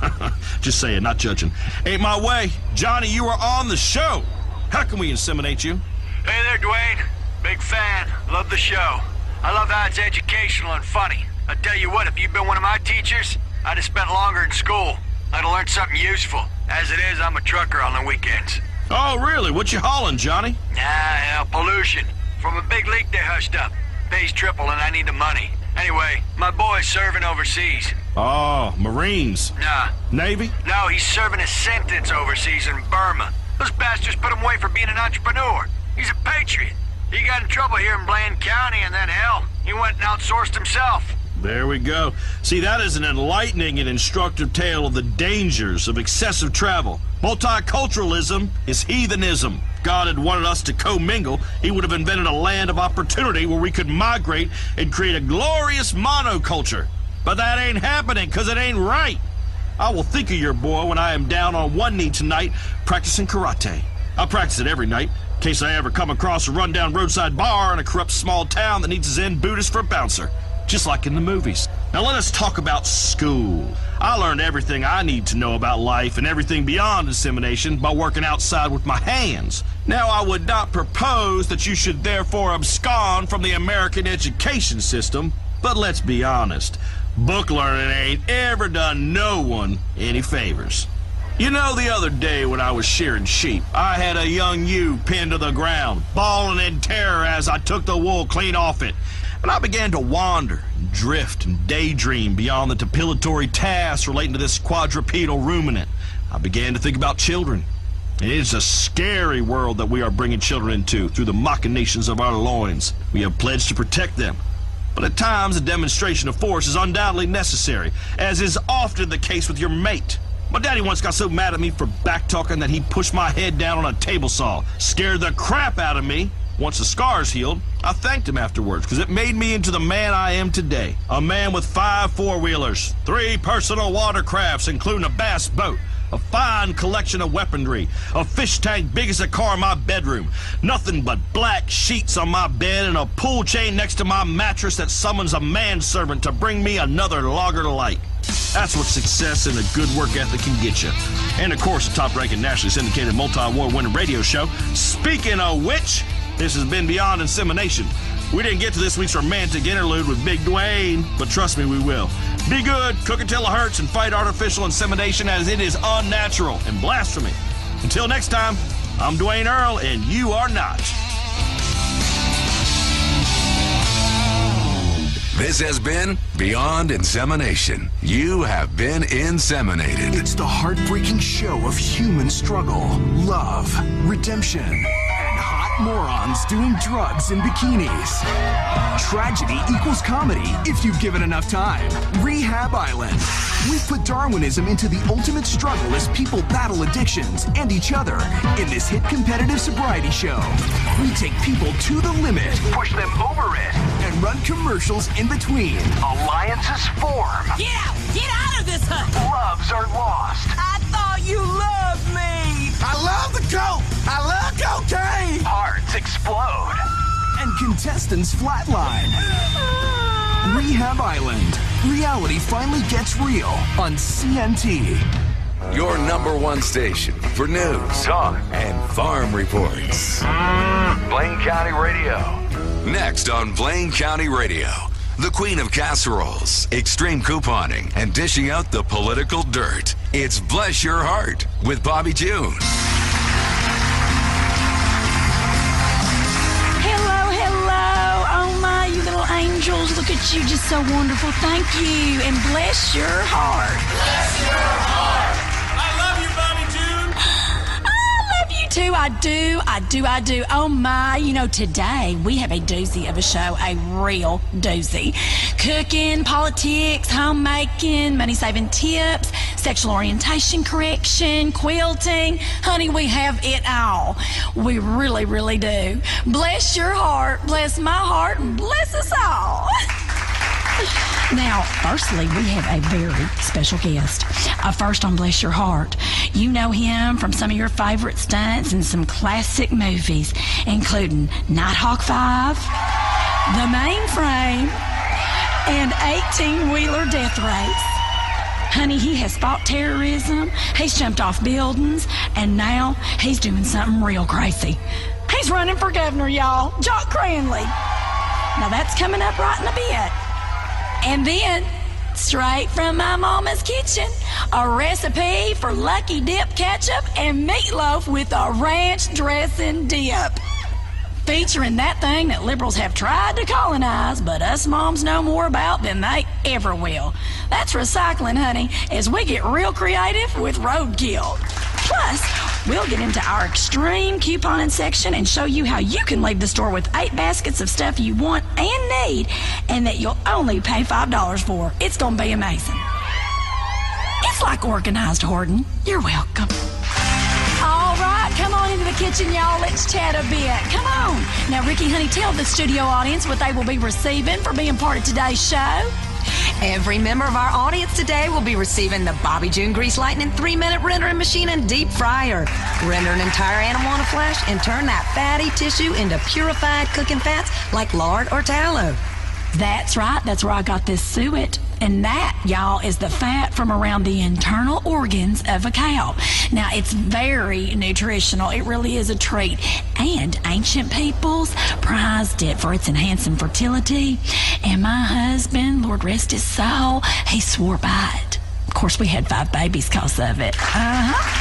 Speaker 11: Just saying, not judging. Ain't my way. Johnny, you are on the show. How can we inseminate you?
Speaker 16: Hey there, Dwayne. Big fan. Love the show. I love how it's educational and funny. I tell you what, if you'd been one of my teachers, I'd have spent longer in school. I'd have learned something useful. As it is, I'm a trucker on the weekends.
Speaker 11: Oh, really? What you hauling, Johnny?
Speaker 16: Nah, hell, pollution. From a big leak they hushed up. Pays triple and I need the money. Anyway, my boy's serving overseas.
Speaker 11: Oh, Marines.
Speaker 16: Nah.
Speaker 11: Navy?
Speaker 16: No, he's serving a sentence overseas in Burma. Those bastards put him away for being an entrepreneur. He's a patriot. He got in trouble here in Blaine County, and then hell, he went and outsourced himself.
Speaker 11: There we go. See, that is an enlightening and instructive tale of the dangers of excessive travel. Multiculturalism is heathenism. If God had wanted us to commingle, he would have invented a land of opportunity where we could migrate and create a glorious monoculture. But that ain't happening, because it ain't right. I will think of your boy when I am down on one knee tonight practicing karate. I practice it every night, in case I ever come across a rundown roadside bar in a corrupt small town that needs a Zen Buddhist for a bouncer. Just like in the movies. Now let us talk about school. I learned everything I need to know about life and everything beyond insemination by working outside with my hands. Now I would not propose that you should therefore abscond from the American education system, but let's be honest, book learning ain't ever done no one any favors. You know, the other day when I was shearing sheep, I had a young ewe pinned to the ground, bawling in terror as I took the wool clean off it. And I began to wander, and drift, and daydream beyond the depilatory tasks relating to this quadrupedal ruminant. I began to think about children. And it is a scary world that we are bringing children into through the machinations of our loins. We have pledged to protect them. But at times, a demonstration of force is undoubtedly necessary, as is often the case with your mate. My daddy once got so mad at me for back-talking that he pushed my head down on a table saw, scared the crap out of me. Once the scars healed, I thanked him afterwards, because it made me into the man I am today. A man with five four-wheelers, three personal watercrafts, including a bass boat, a fine collection of weaponry, a fish tank big as a car in my bedroom, nothing but black sheets on my bed, and a pull chain next to my mattress that summons a manservant to bring me another lager light. That's what success and a good work ethic can get you. And of course, a top-ranking nationally syndicated multi-award winning radio show. Speaking of which, this has been Beyond Insemination. We didn't get to this week's romantic interlude with Big Dwayne, but trust me, we will. Be good, cook until it hurts, and fight artificial insemination as it is unnatural and blasphemy. Until next time, I'm Dwayne Earl, and you are not.
Speaker 10: This has been Beyond Insemination. You have been inseminated.
Speaker 9: It's the heartbreaking show of human struggle, love, redemption, and hot morons doing drugs in bikinis. Tragedy equals comedy if you've given enough time. Rehab Island. We've put Darwinism into the ultimate struggle as people battle addictions and each other in this hit competitive sobriety show. We take people to the limit, push them over it, and run commercials in between. Alliances form.
Speaker 17: Get out! Get out of this hut!
Speaker 9: Loves are lost.
Speaker 17: I thought you loved me!
Speaker 9: I love the coke! I love cocaine! Hearts explode. And contestants flatline. Rehab Island. Reality finally gets real on C N T.
Speaker 10: Your number one station for news, talk, and farm reports. Blaine County Radio. Next on Blaine County Radio, the queen of casseroles, extreme couponing, and dishing out the political dirt. It's Bless Your Heart with Bobby June.
Speaker 17: Hello, hello. Oh my, you little angels. Look at you, just so wonderful. Thank you. And bless your heart.
Speaker 18: Bless your heart. I love you, Bobby June.
Speaker 17: I love you too. I do. I do. I do. Oh my, you know, today we have a doozy of a show, a real doozy. Cooking, politics, homemaking, money-saving tips, sexual orientation correction, quilting. Honey, we have it all. We really, really do. Bless your heart, bless my heart, and bless us all. Now, firstly, we have a very special guest. Uh, first on Bless Your Heart, you know him from some of your favorite stunts and some classic movies, including Nighthawk five, The Mainframe, and eighteen-wheeler Death Race. Honey, he has fought terrorism, he's jumped off buildings, and now he's doing something real crazy. He's running for governor, y'all. Jock Cranley. Now, that's coming up right in a bit. And then, straight from my mama's kitchen, a recipe for Lucky Dip ketchup and meatloaf with a ranch dressing dip. Featuring that thing that liberals have tried to colonize, but us moms know more about than they ever will. That's recycling, honey, as we get real creative with roadkill. Plus, we'll get into our extreme couponing section and show you how you can leave the store with eight baskets of stuff you want and need, and that you'll only pay five dollars for. It's gonna be amazing. It's like organized hoarding. You're welcome. All right, come on into the kitchen, y'all. Let's chat a bit. Come on. Now, Ricky, honey, tell the studio audience what they will be receiving for being part of today's show.
Speaker 19: Every member of our audience today will be receiving the Bobby June Grease Lightning three-minute rendering machine and deep fryer. Render an entire animal on a flash and turn that fatty tissue into purified cooking fats like lard or tallow.
Speaker 17: That's right. That's where I got this suet. And that, y'all, is the fat from around the internal organs of a cow. Now, it's very nutritional. It really is a treat. And ancient peoples prized it for its enhancing fertility. And my husband, Lord rest his soul, he swore by it. Of course, we had five babies because of it. Uh-huh.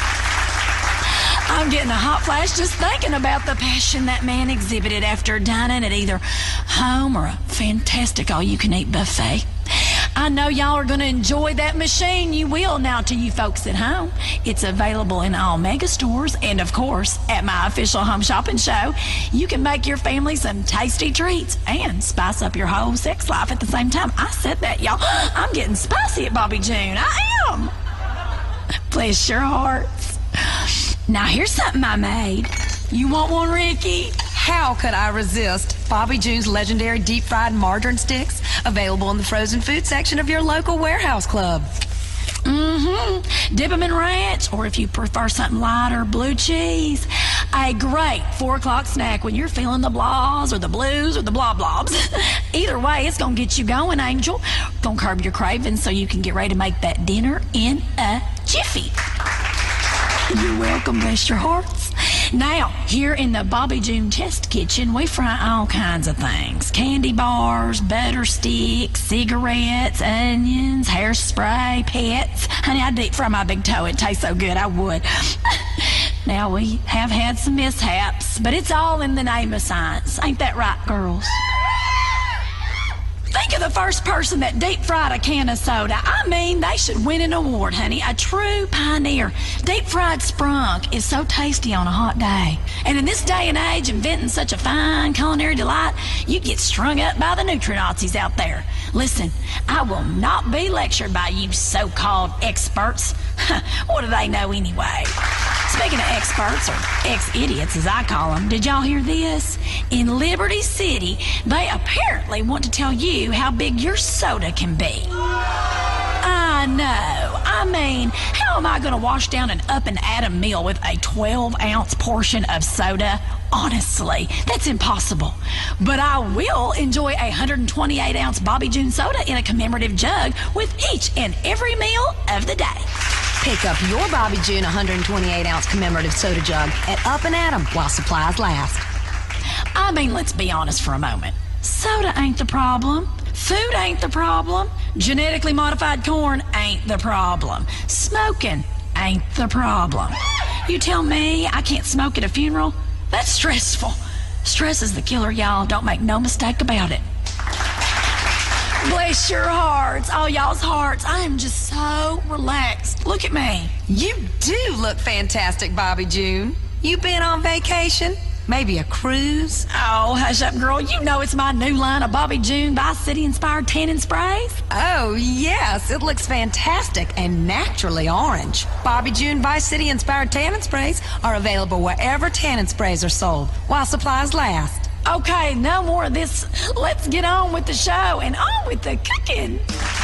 Speaker 17: I'm getting a hot flash just thinking about the passion that man exhibited after dining at either home or a fantastic all-you-can-eat buffet. I know y'all are going to enjoy that machine. You will. Now, to you folks at home, it's available in all mega stores and, of course, at my official home shopping show. You can make your family some tasty treats and spice up your whole sex life at the same time. I said that, y'all. I'm getting spicy at Bobby June. I am. Bless your hearts. Now, here's something I made. You want one, Ricky?
Speaker 19: How could I resist Bobby June's legendary deep-fried margarine sticks, available in the frozen food section of your local warehouse club?
Speaker 17: Mm-hmm. Dip them in ranch, or if you prefer something lighter, blue cheese. A great four o'clock snack when you're feeling the blahs or the blues or the blah blobs. Either way, it's going to get you going, Angel. Going to curb your cravings so you can get ready to make that dinner in a jiffy. You're welcome, bless your hearts. Now, here in the Bobby June Test Kitchen, we fry all kinds of things. Candy bars, butter sticks, cigarettes, onions, hairspray, pets. Honey, I deep fry my big toe. It tastes so good, I would. Now, we have had some mishaps, but it's all in the name of science. Ain't that right, girls? Think of the first person that deep fried a can of soda. I mean, they should win an award, honey. A true pioneer. Deep fried sprunk is so tasty on a hot day. And in this day and age, inventing such a fine culinary delight, you get strung up by the nutri-Nazis out there. Listen, I will not be lectured by you so-called experts. What do they know anyway? Speaking of experts, or ex-idiots as I call them, did y'all hear this? In Liberty City, they apparently want to tell you how big your soda can be. I know. I mean, how am I going to wash down an up-and-atom meal with a twelve-ounce portion of soda? Honestly, that's impossible. But I will enjoy a one hundred twenty-eight ounce Bobby June soda in a commemorative jug with each and every meal of the day.
Speaker 19: Pick up your Bobby June one hundred twenty-eight ounce commemorative soda jug at Up and Atom while supplies last.
Speaker 17: I mean, let's be honest for a moment. Soda ain't the problem. Food ain't the problem. Genetically modified corn ain't the problem. Smoking ain't the problem. You tell me I can't smoke at a funeral? That's stressful. Stress is the killer, y'all. Don't make no mistake about it. Bless your hearts, all y'all's hearts. I am just so relaxed. Look at me.
Speaker 19: You do look fantastic, Bobby June. You been on vacation? Maybe a cruise?
Speaker 17: Oh, hush up, girl. You know it's my new line of Bobby June Vice City-inspired tanning sprays.
Speaker 19: Oh, yeah. Yes, it looks fantastic and naturally orange. Bobby June Vice City inspired tannin sprays are available wherever tannin sprays are sold while supplies last.
Speaker 17: Okay, no more of this. Let's get on with the show and on with the cooking.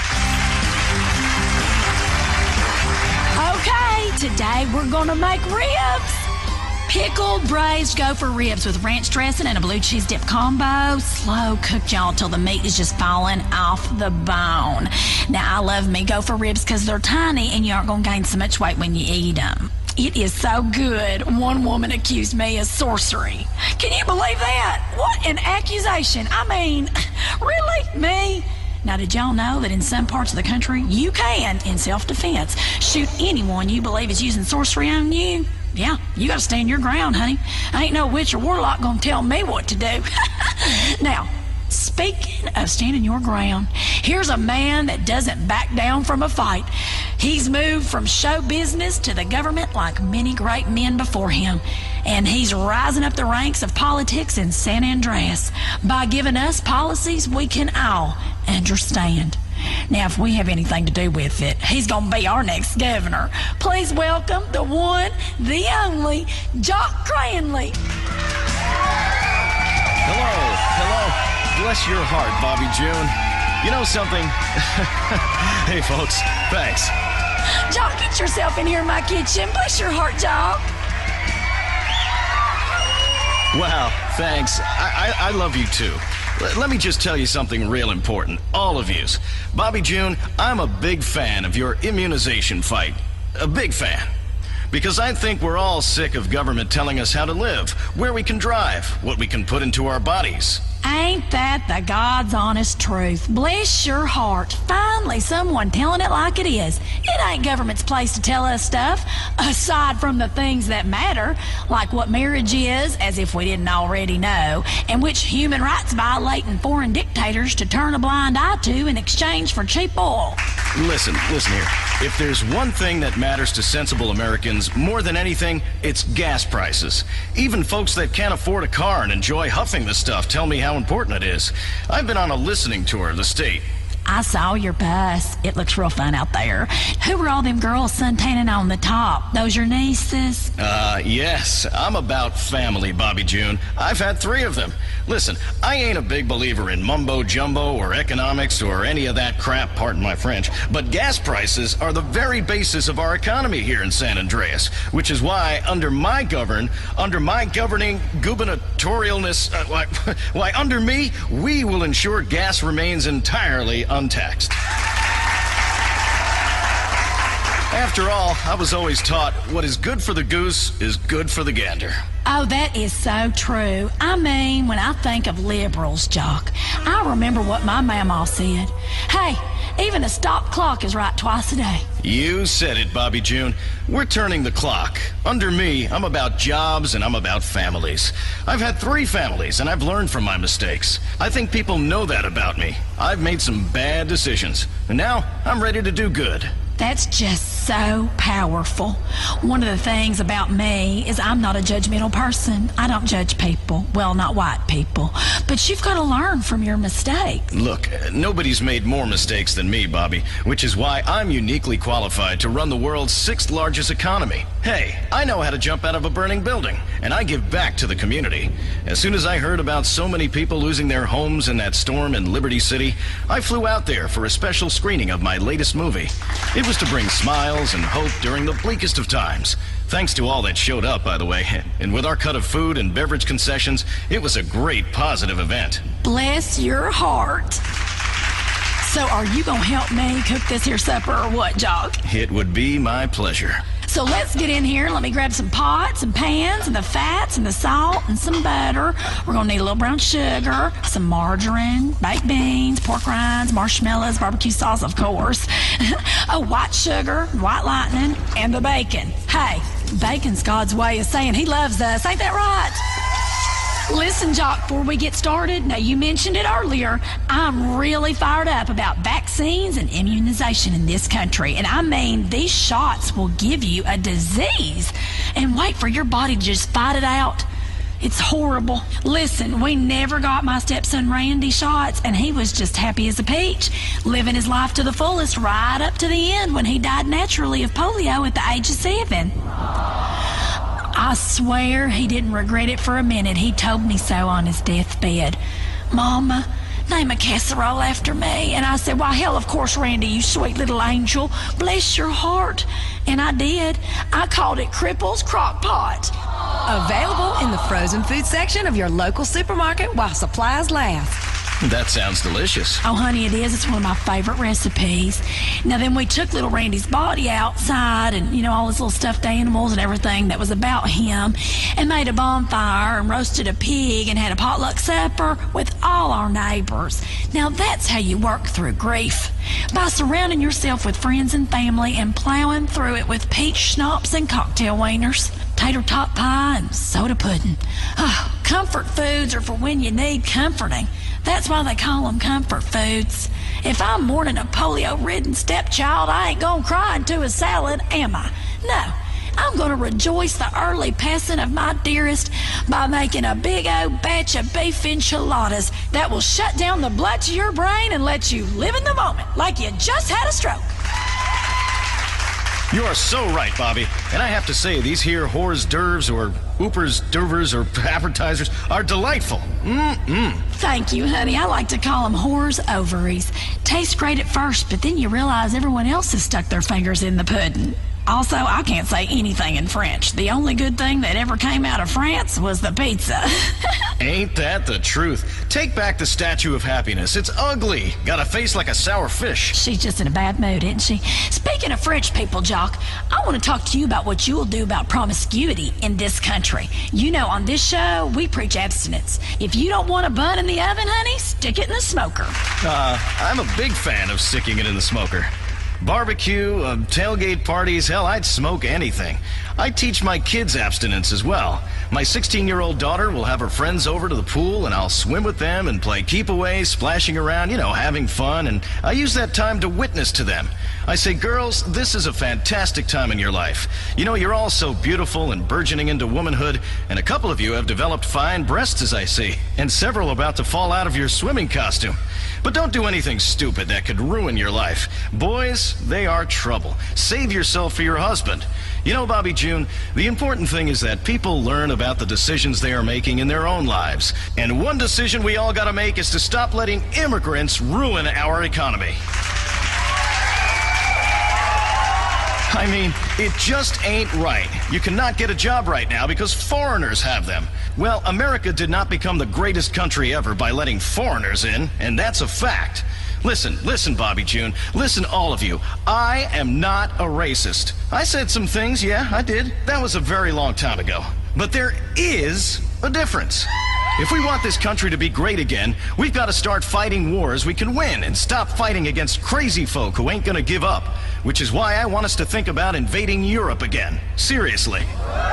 Speaker 17: Okay, today we're gonna make ribs. Pickled braised gopher ribs with ranch dressing and a blue cheese dip combo. Slow cooked, y'all, till the meat is just falling off the bone. Now, I love me gopher ribs because they're tiny and you aren't going to gain so much weight when you eat them. It is so good. One woman accused me of sorcery. Can you believe that? What an accusation. I mean, really? Me? Now, did y'all know that in some parts of the country, you can, in self-defense, shoot anyone you believe is using sorcery on you? Yeah, you gotta stand your ground, honey. Ain't no witch or warlock gonna tell me what to do. Now, speaking of standing your ground, here's a man that doesn't back down from a fight. He's moved from show business to the government like many great men before him. And he's rising up the ranks of politics in San Andreas by giving us policies we can all understand. Now, if we have anything to do with it, he's going to be our next governor. Please welcome the one, the only, Jock Cranley.
Speaker 11: Hello, hello. Bless your heart, Bobby June. You know something? Hey, folks, thanks.
Speaker 17: Jock, get yourself in here in my kitchen. Bless your heart, Jock.
Speaker 11: Wow, thanks. I, I, I love you, too. Let me just tell you something real important, all of yous. Bobby June, I'm a big fan of your immunization fight. A big fan. Because I think we're all sick of government telling us how to live, where we can drive, what we can put into our bodies.
Speaker 17: Ain't that the God's honest truth? Bless your heart. Finally, someone telling it like it is. It ain't government's place to tell us stuff, aside from the things that matter, like what marriage is, as if we didn't already know, and which human rights violating foreign dictators to turn a blind eye to in exchange for cheap oil.
Speaker 11: Listen, listen here. If there's one thing that matters to sensible Americans more than anything, it's gas prices. Even folks that can't afford a car and enjoy huffing the stuff tell me how important it is. I've been on a listening tour of the state.
Speaker 17: I saw your bus. It looks real fun out there. Who were all them girls suntanning on the top? Those your nieces?
Speaker 11: Uh, yes. I'm about family, Bobby June. I've had three of them. Listen, I ain't a big believer in mumbo-jumbo or economics or any of that crap, pardon my French, but gas prices are the very basis of our economy here in San Andreas, which is why under my govern, under my governing gubernatorialness, uh, why, why under me, we will ensure gas remains entirely untaxed. After all, I was always taught what is good for the goose is good for the gander.
Speaker 17: Oh, that is so true. I mean, when I think of liberals, Jock, I remember what my mama said. Hey, even a stop clock is right twice a day.
Speaker 11: You said it, Bobby June. We're turning the clock. Under me, I'm about jobs and I'm about families. I've had three families and I've learned from my mistakes. I think people know that about me. I've made some bad decisions, and now I'm ready to do good.
Speaker 17: That's just so powerful. One of the things about me is I'm not a judgmental person. I don't judge people. Well, not white people. But you've got to learn from your mistakes.
Speaker 11: Look, nobody's made more mistakes than me, Bobby, which is why I'm uniquely qualified to run the world's sixth largest economy. Hey, I know how to jump out of a burning building, and I give back to the community. As soon as I heard about so many people losing their homes in that storm in Liberty City, I flew out there for a special screening of my latest movie. It was to bring smiles and hope during the bleakest of times. Thanks to all that showed up, by the way. And with our cut of food and beverage concessions, it was a great positive event.
Speaker 17: Bless your heart. So are you going to help me cook this here supper or what, Jock?
Speaker 11: It would be my pleasure.
Speaker 17: So let's get in here and let me grab some pots and pans and the fats and the salt and some butter. We're going to need a little brown sugar, some margarine, baked beans, pork rinds, marshmallows, barbecue sauce, of course. Oh, white sugar, white lightning, and the bacon. Hey, bacon's God's way of saying he loves us. Ain't that right? Listen, Jock, before we get started, now you mentioned it earlier, I'm really fired up about vaccines and immunization in this country. And I mean, these shots will give you a disease and wait for your body to just fight it out. It's horrible. Listen, we never got my stepson Randy shots, and he was just happy as a peach, living his life to the fullest right up to the end when he died naturally of polio at the age of seven. I swear he didn't regret it for a minute. He told me so on his deathbed. Mama, name a casserole after me. And I said, why, hell, of course, Randy, you sweet little angel. Bless your heart. And I did. I called it Cripple's Crock Pot.
Speaker 19: Available in the frozen food section of your local supermarket while supplies last.
Speaker 20: That sounds delicious.
Speaker 17: Oh, honey, it is. It's one of my favorite recipes. Now, then we took little Randy's body outside and, you know, all his little stuffed animals and everything that was about him, and made a bonfire and roasted a pig and had a potluck supper with all our neighbors. Now, that's how you work through grief. By surrounding yourself with friends and family and plowing through it with peach schnapps and cocktail wieners, tater tot pie and soda pudding. Oh, comfort foods are for when you need comforting. That's why they call them comfort foods. If I'm mourning a polio-ridden stepchild, I ain't gonna cry into a salad, am I? No, I'm gonna rejoice the early passing of my dearest by making a big old batch of beef enchiladas that will shut down the blood to your brain and let you live in the moment like you just had a stroke.
Speaker 20: You are so right, Bobby. And I have to say, these here whores dervs or oopers dervers or advertisers are delightful. Mm-mm.
Speaker 17: Thank you, honey. I like to call them whores ovaries. Tastes great at first, but then you realize everyone else has stuck their fingers in the pudding. Also, I can't say anything in French. The only good thing that ever came out of France was the pizza.
Speaker 20: Ain't that the truth? Take back the Statue of Happiness. It's ugly. Got a face like a sour fish.
Speaker 17: She's just in a bad mood, isn't she? Speaking of French people, Jock, I want to talk to you about what you'll do about promiscuity in this country. You know, on this show, we preach abstinence. If you don't want a bun in the oven, honey, stick it in the smoker.
Speaker 20: Uh, I'm a big fan of sticking it in the smoker. Barbecue, uh, tailgate parties, hell, I'd smoke anything. I teach my kids abstinence as well. My sixteen-year-old daughter will have her friends over to the pool, and I'll swim with them and play keep-away, splashing around, you know, having fun, and I use that time to witness to them. I say, girls, this is a fantastic time in your life. You know, you're all so beautiful and burgeoning into womanhood, and a couple of you have developed fine breasts, as I see, and several about to fall out of your swimming costume. But don't do anything stupid that could ruin your life. Boys, they are trouble. Save yourself for your husband. You know, Bobby June, the important thing is that people learn about the decisions they are making in their own lives. And one decision we all gotta make is to stop letting immigrants ruin our economy. I mean, it just ain't right. You cannot get a job right now because foreigners have them. Well, America did not become the greatest country ever by letting foreigners in, and that's a fact. Listen, listen, Bobby June. Listen, all of you. I am not a racist. I said some things, yeah, I did. That was a very long time ago. But there is a difference. If we want this country to be great again, we've got to start fighting wars we can win and stop fighting against crazy folk who ain't gonna give up. Which is why I want us to think about invading Europe again. Seriously.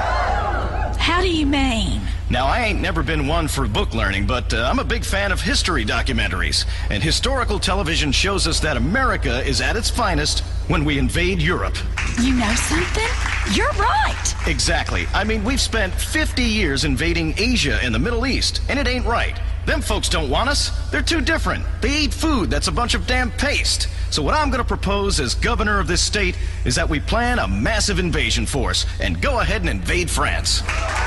Speaker 17: How do you mean?
Speaker 20: Now, I ain't never been one for book learning, but uh, I'm a big fan of history documentaries. And historical television shows us that America is at its finest when we invade Europe.
Speaker 17: You know something? You're right.
Speaker 20: Exactly. I mean, we've spent fifty years invading Asia and the Middle East, and it ain't right. Them folks don't want us. They're too different. They eat food that's a bunch of damn paste. So what I'm going to propose as governor of this state is that we plan a massive invasion force and go ahead and invade France.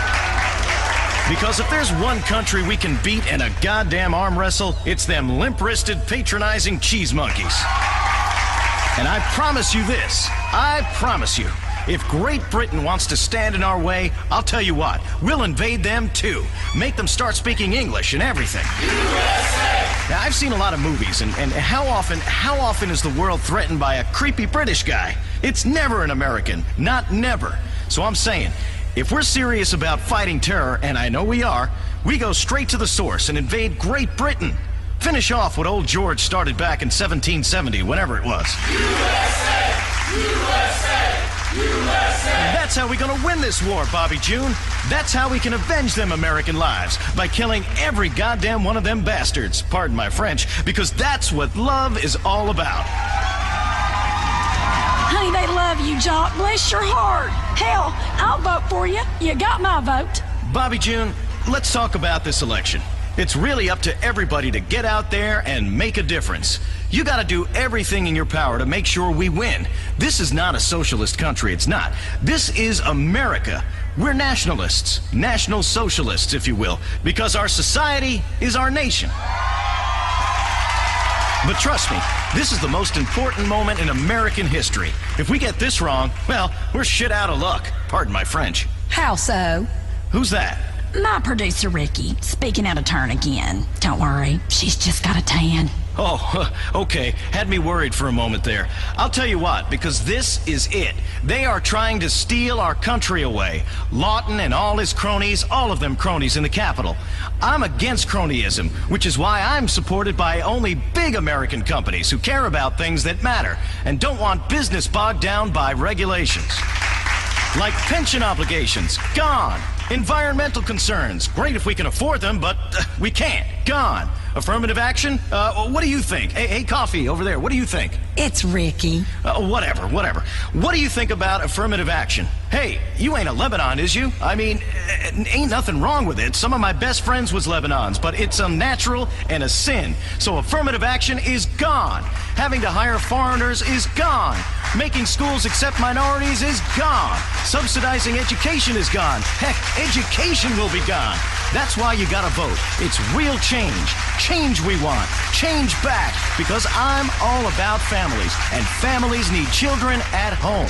Speaker 20: Because if there's one country we can beat in a goddamn arm wrestle, it's them limp-wristed, patronizing cheese monkeys. And I promise you this, I promise you, if Great Britain wants to stand in our way, I'll tell you what, we'll invade them too. Make them start speaking English and everything. U S A! Now, I've seen a lot of movies, and, and how often, how often is the world threatened by a creepy British guy? It's never an American, not never. So I'm saying, if we're serious about fighting terror, and I know we are, we go straight to the source and invade Great Britain. Finish off what old George started back in seventeen seventy, whenever it was. U S A! U S A! U S A! That's how we're gonna win this war, Bobby June. That's how we can avenge them American lives, by killing every goddamn one of them bastards, pardon my French, because that's what love is all about.
Speaker 17: Honey, they love you, Jock. Bless your heart. Hell, I'll vote for you. You got my vote.
Speaker 20: Bobby June, let's talk about this election. It's really up to everybody to get out there and make a difference. You got to do everything in your power to make sure we win. This is not a socialist country. It's not. This is America. We're nationalists, national socialists, if you will, because our society is our nation. But trust me, this is the most important moment in American history. If we get this wrong, well, we're shit out of luck. Pardon my French.
Speaker 17: How so?
Speaker 20: Who's that?
Speaker 17: My producer, Ricky, speaking out of turn again. Don't worry, she's just got a tan.
Speaker 20: Oh, okay. Had me worried for a moment there. I'll tell you what, because this is it. They are trying to steal our country away. Lawton and all his cronies, all of them cronies in the Capitol. I'm against cronyism, which is why I'm supported by only big American companies who care about things that matter and don't want business bogged down by regulations. Like pension obligations, gone. Environmental concerns, great if we can afford them, but uh, we can't. Gone. Affirmative action? Uh, what do you think? Hey, hey, coffee over there, what do you think?
Speaker 17: It's Ricky.
Speaker 20: Uh, whatever, whatever. What do you think about affirmative action? Hey, you ain't a Lebanon, is you? I mean, ain't nothing wrong with it. Some of my best friends was Lebanons, but it's unnatural and a sin. So affirmative action is gone. Having to hire foreigners is gone. Making schools accept minorities is gone. Subsidizing education is gone. Heck, education will be gone. That's why you gotta vote. It's real change. Change we want. Change back. Because I'm all about families, and families need children at home.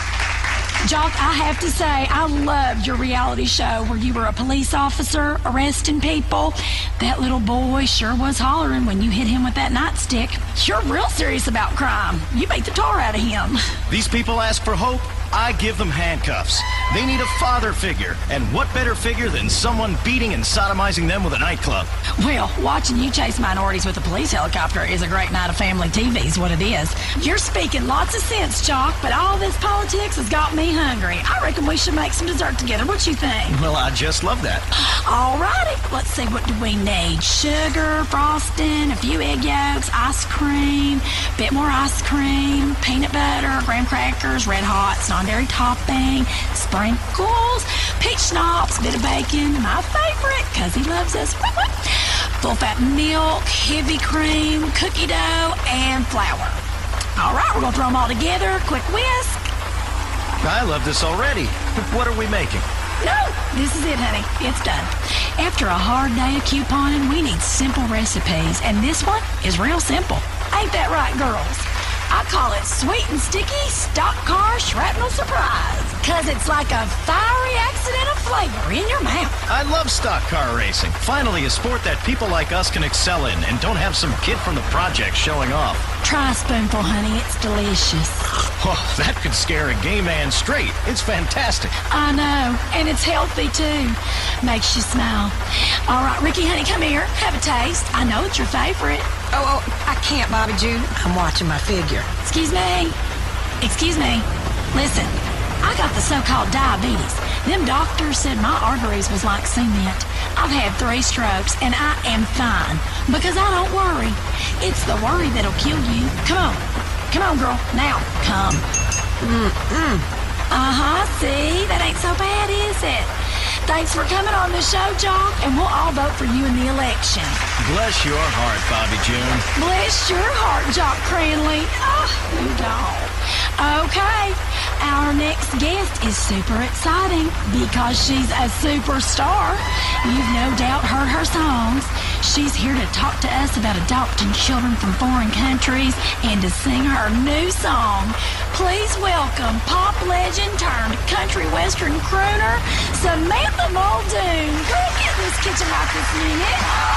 Speaker 17: Jock, I have to say, I loved your reality show where you were a police officer arresting people. That little boy sure was hollering when you hit him with that nightstick. You're real serious about crime. You beat the tar out of him.
Speaker 20: These people ask for hope. I give them handcuffs. They need a father figure. And what better figure than someone beating and sodomizing them with a nightclub?
Speaker 17: Well, watching you chase minorities with a police helicopter is a great night of family T V is what it is. You're speaking lots of sense, Jock, but all this politics has got me hungry. I reckon we should make some dessert together. What you think?
Speaker 20: Well, I just love that.
Speaker 17: All righty. Let's see, what do we need? Sugar, frosting, a few egg yolks, ice cream, bit more ice cream, peanut butter, graham crackers, red hots, non-dairy topping, sprinkles, peach schnapps, bit of bacon, my favorite, because he loves us. Full fat milk, heavy cream, cookie dough, and flour. All right, we're going to throw them all together. Quick whisk.
Speaker 20: I love this already. What are we making?
Speaker 17: No, this is it, honey. It's done. After a hard day of couponing, we need simple recipes, and this one is real simple. Ain't that right, girls? I call it sweet and sticky stock car shrapnel surprise, because it's like a fiery accidental flavor in your mouth.
Speaker 20: I love stock car racing. Finally, a sport that people like us can excel in and don't have some kid from the project showing off.
Speaker 17: Try a spoonful, honey. It's delicious.
Speaker 20: Oh, that could scare a gay man straight. It's fantastic.
Speaker 17: I know, and it's healthy, too. Makes you smile. All right, Ricky, honey, come here. Have a taste. I know it's your favorite.
Speaker 19: Oh, oh, I can't, Bobby June. I'm watching my figure.
Speaker 17: Excuse me. Excuse me. Listen, I got the so-called diabetes. Them doctors said my arteries was like cement. I've had three strokes, and I am fine, because I don't worry. It's the worry that'll kill you. Come on. Come on, girl. Now, come. Mm-mm. Uh-huh, see? That ain't so bad, is it? Thanks for coming on the show, Jock, and we'll all vote for you in the election.
Speaker 20: Bless your heart, Bobby June.
Speaker 17: Bless your heart, Jock Cranley. Oh, you don't. Okay, our next guest is super exciting because she's a superstar. You've no doubt heard her songs. She's here to talk to us about adopting children from foreign countries and to sing her new song. Please welcome pop legend turned country western crooner, Samantha Muldoon. Girl, get in this kitchen right this minute.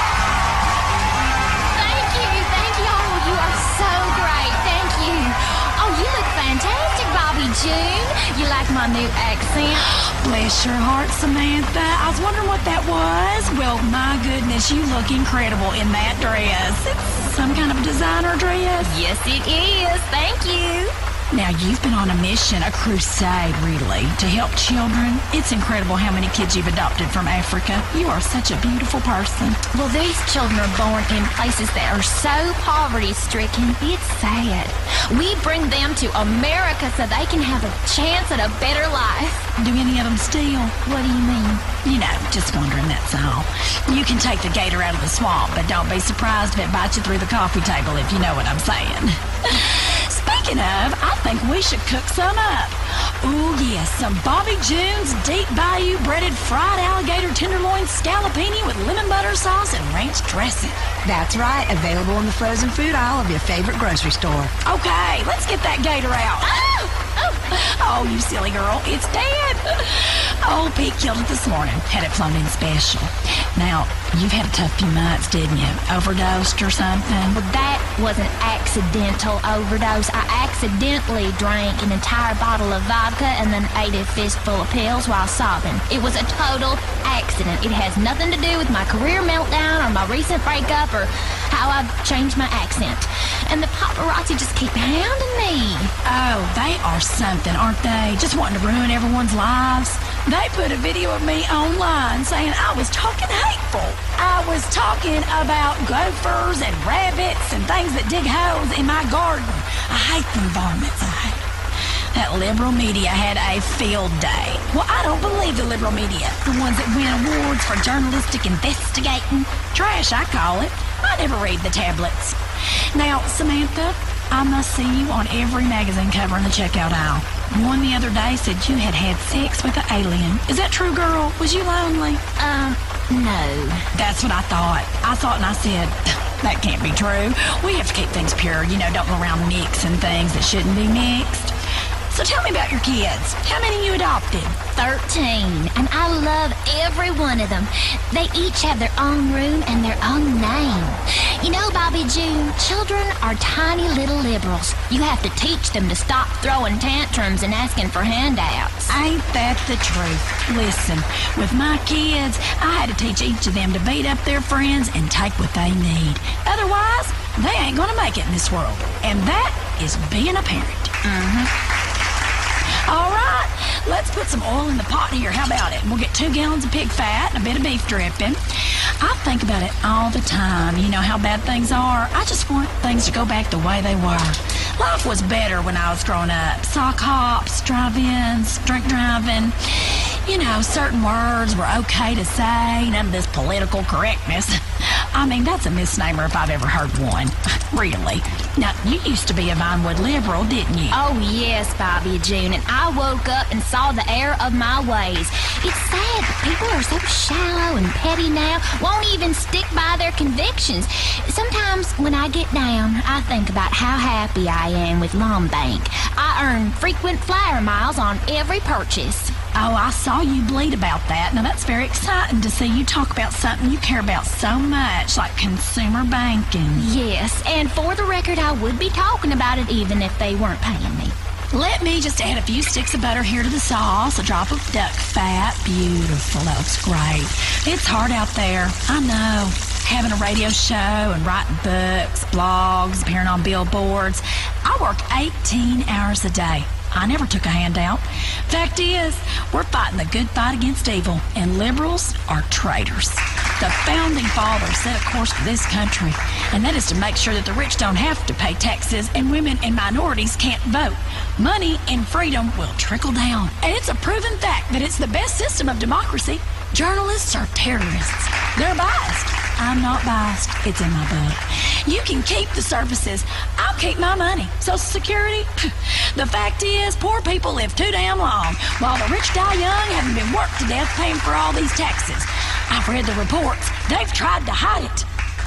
Speaker 4: Thank you, thank you. Oh, you are so great. Thank you. Oh, you look fantastic, Bobby June. You like my new accent?
Speaker 17: Bless your heart, Samantha. I was wondering what that was. Well, my goodness, you look incredible in that dress. It's some kind of designer dress.
Speaker 4: Yes, it is. Thank you.
Speaker 17: Now, you've been on a mission, a crusade, really, to help children. It's incredible how many kids you've adopted from Africa. You are such a beautiful person.
Speaker 4: Well, these children are born in places that are so poverty-stricken, it's sad. We bring them to America so they can have a chance at a better life.
Speaker 17: Do any of them steal?
Speaker 4: What do you mean?
Speaker 17: You know, just wondering, that's all. You can take the gator out of the swamp, but don't be surprised if it bites you through the coffee table, if you know what I'm saying. Speaking of, I think we should cook some up. Ooh, yes, some Bobby June's Deep Bayou breaded fried alligator tenderloin scallopini with lemon butter sauce and ranch dressing.
Speaker 19: That's right, available in the frozen food aisle of your favorite grocery store.
Speaker 17: Okay, let's get that gator out. Oh! Oh, you silly girl, it's dead. Old Pete killed it this morning. Had it flown in special. Now, you've had a tough few months, didn't you? Overdosed or something?
Speaker 4: Well, that was an accidental overdose. I accidentally drank an entire bottle of vodka and then ate a fistful of pills while sobbing. It was a total accident. It has nothing to do with my career meltdown or my recent breakup or how I've changed my accent. And the paparazzi just keep hounding me.
Speaker 17: Oh, they are something, aren't they? Just wanting to ruin everyone's lives. They put a video of me online saying I was talking hateful. I was talking about gophers and rabbits and things that dig holes in my garden. I hate them varmints. I hate them. That liberal media had a field day. Well, I don't believe the liberal media. The ones that win awards for journalistic investigating. Trash, I call it. I never read the tablets. Now, Samantha, I must see you on every magazine cover in the checkout aisle. One the other day said you had had sex with an alien. Is that true, girl? Was you lonely?
Speaker 4: Um, no.
Speaker 17: That's what I thought. I thought and I said, that can't be true. We have to keep things pure. You know, don't go around mixing things that shouldn't be mixed. So tell me about your kids. How many you adopted?
Speaker 4: Thirteen, and I love every one of them. They each have their own room and their own name. You know, Bobby June, children are tiny little liberals. You have to teach them to stop throwing tantrums and asking for handouts.
Speaker 17: Ain't that the truth? Listen, with my kids, I had to teach each of them to beat up their friends and take what they need. Otherwise, they ain't gonna make it in this world. And that is being a parent.
Speaker 4: Mm-hmm.
Speaker 17: All right, let's put some oil in the pot here. How about it? We'll get two gallons of pig fat and a bit of beef dripping. I think about it all the time. You know how bad things are. I just want things to go back the way they were. Life was better when I was growing up. Sock hops, drive-ins, drink driving. You know, certain words were okay to say. None of this political correctness. I mean, that's a misnomer if I've ever heard one. Really. Now, you used to be a Vinewood liberal, didn't you?
Speaker 4: Oh, yes, Bobby June. And I woke up and saw the error of my ways. It's sad that people are so shallow and petty now, won't even stick by their convictions. Sometimes when I get down, I think about how happy I am with Lawn Bank. I earn frequent flyer miles on every purchase.
Speaker 17: Oh, I saw you bleed about that. Now, that's very exciting to see you talk about something you care about so much, like consumer banking.
Speaker 4: Yes, and for the record, I would be talking about it even if they weren't paying me.
Speaker 17: Let me just add a few sticks of butter here to the sauce, a drop of duck fat. Beautiful, that looks great. It's hard out there, I know. Having a radio show and writing books, blogs, appearing on billboards. I work eighteen hours a day. I never took a handout. Fact is, we're fighting the good fight against evil, and liberals are traitors. The founding fathers set a course for this country, and that is to make sure that the rich don't have to pay taxes and women and minorities can't vote. Money and freedom will trickle down, and it's a proven fact that it's the best system of democracy. Journalists are terrorists. They're biased. I'm not biased. It's in my book. You can keep the services. I'll keep my money. Social Security? The fact is, poor people live too damn long, while the rich die young, having been worked to death paying for all these taxes. I've read the reports. They've tried to hide it.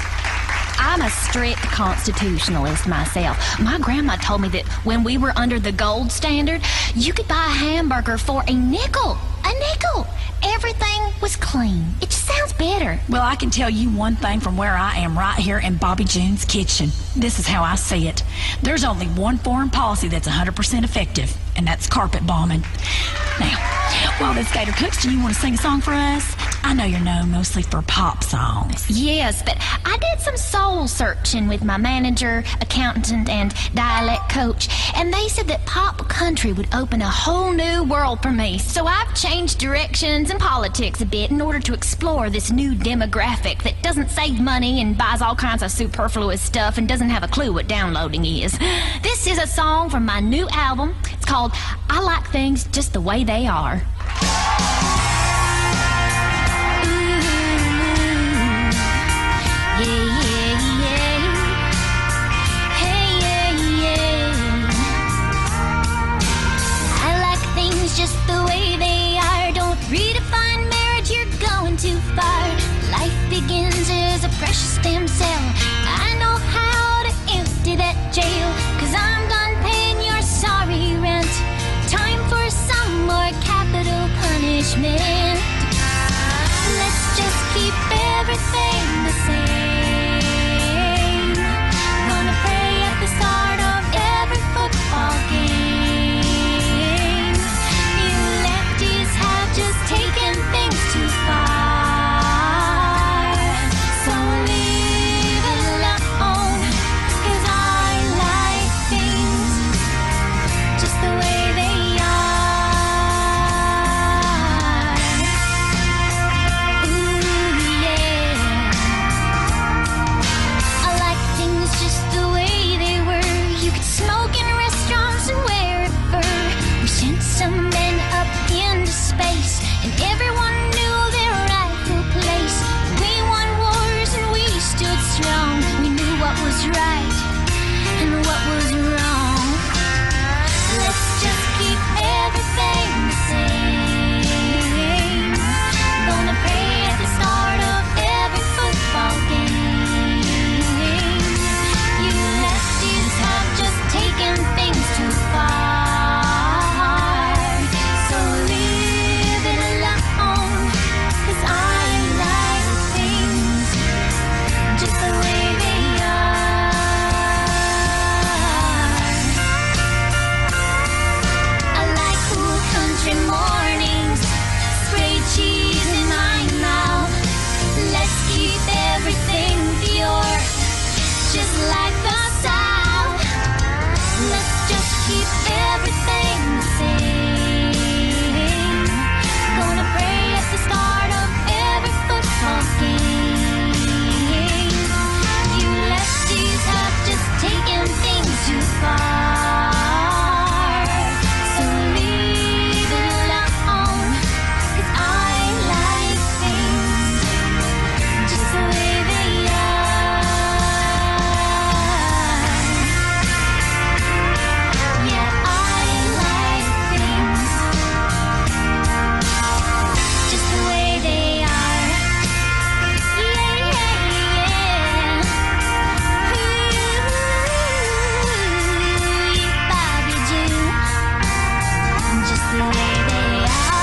Speaker 4: I'm a strict constitutionalist myself. My grandma told me that when we were under the gold standard, you could buy a hamburger for a nickel. A nickel. Everything was clean. It just sounds better.
Speaker 17: Well, I can tell you one thing from where I am right here in Bobby June's kitchen. This is how I see it. There's only one foreign policy that's one hundred percent effective, and that's carpet bombing. Now, While this gator cooks, do you want to sing a song for us? I know you're known mostly for pop songs.
Speaker 4: Yes, but I did some soul searching with my manager, accountant, and dialect coach, and they said that pop country would open a whole new world for me. So I've changed directions and politics a bit in order to explore this new demographic that doesn't save money and buys all kinds of superfluous stuff and doesn't have a clue what downloading is. This is a song from my new album. It's called I Like Things Just the Way They Are. Yeah, yeah, yeah. Hey, yeah, yeah. I like things just the way they are. Don't redefine marriage, you're going too far. Life begins as a precious stem cell. I know how to empty that jail, 'cause I'm done paying your sorry rent. Time for some more capital punishment. Let's just keep everything the same. Gonna pray at the start of every football game. You lefties have just taken things too far. So leave it alone, 'cause I like things just the way they are. Ooh, yeah. I like things just the way they were. You could smoke in restaurants and wear a fur. We sent some men up into space, and everyone knew their rightful place. We won wars and we stood strong. We knew what was right and what was wrong. Let's just keep everything the same. Gonna pray at the start of every football game. You lefties have just taken things too far. So leave it alone, 'cause I like things just the way they are. I like cool country mornings, sprayed cheese in my mouth. Let's keep everything pure, just like the South. Let's just keep everything the same. Gonna pray at the start of every football game. You lefties have just taken things too far. So leave it alone, 'cause I like things just the way they are. Yeah, I like things just the way they are. Yeah, yeah, yeah. Ooh, Bobby June, just the way they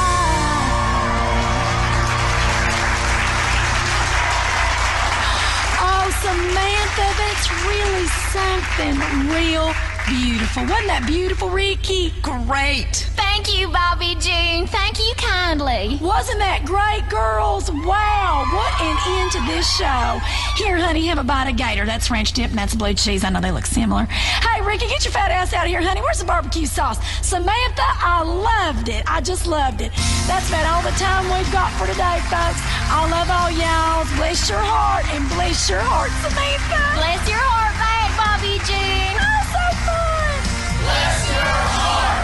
Speaker 17: Oh, Samantha, that's really something real beautiful. Wasn't that beautiful, Ricky? Great.
Speaker 4: Thank you, Bobby June. Thank you kindly.
Speaker 17: Wasn't that great, girls? Wow, what an end to this show. Here, honey, have a bite of gator. That's ranch dip and that's blue cheese. I know they look similar. Hey, Ricky, get your fat ass out of here, honey. Where's the barbecue sauce? Samantha, I loved it. I just loved it. That's about all the time we've got for today, folks. I love all y'all. Bless your heart and bless your heart, Samantha.
Speaker 4: Bless your heart back, Bobby June.
Speaker 17: Oh, so fun.
Speaker 18: Bless your heart.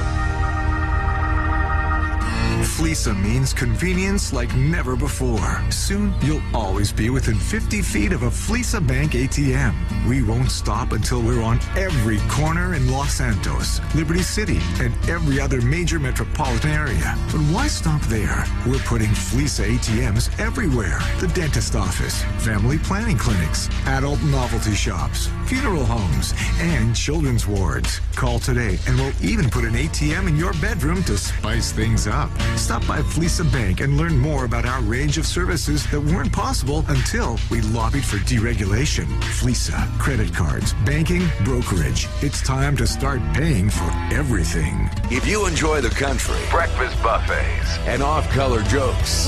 Speaker 9: Fleesa means convenience like never before. Soon, you'll always be within fifty feet of a Fleesa Bank A T M. We won't stop until we're on every corner in Los Santos, Liberty City, and every other major metropolitan area. But why stop there? We're putting Fleesa A T Ms everywhere. The dentist office, family planning clinics, adult novelty shops, funeral homes, and children's wards. Call today and we'll even put an A T M in your bedroom to spice things up. Stop Stop by Fleesa Bank and learn more about our range of services that weren't possible until we lobbied for deregulation. Fleesa, credit cards, banking, brokerage. It's time to start paying for everything.
Speaker 10: If you enjoy the country, breakfast buffets, and off-color jokes,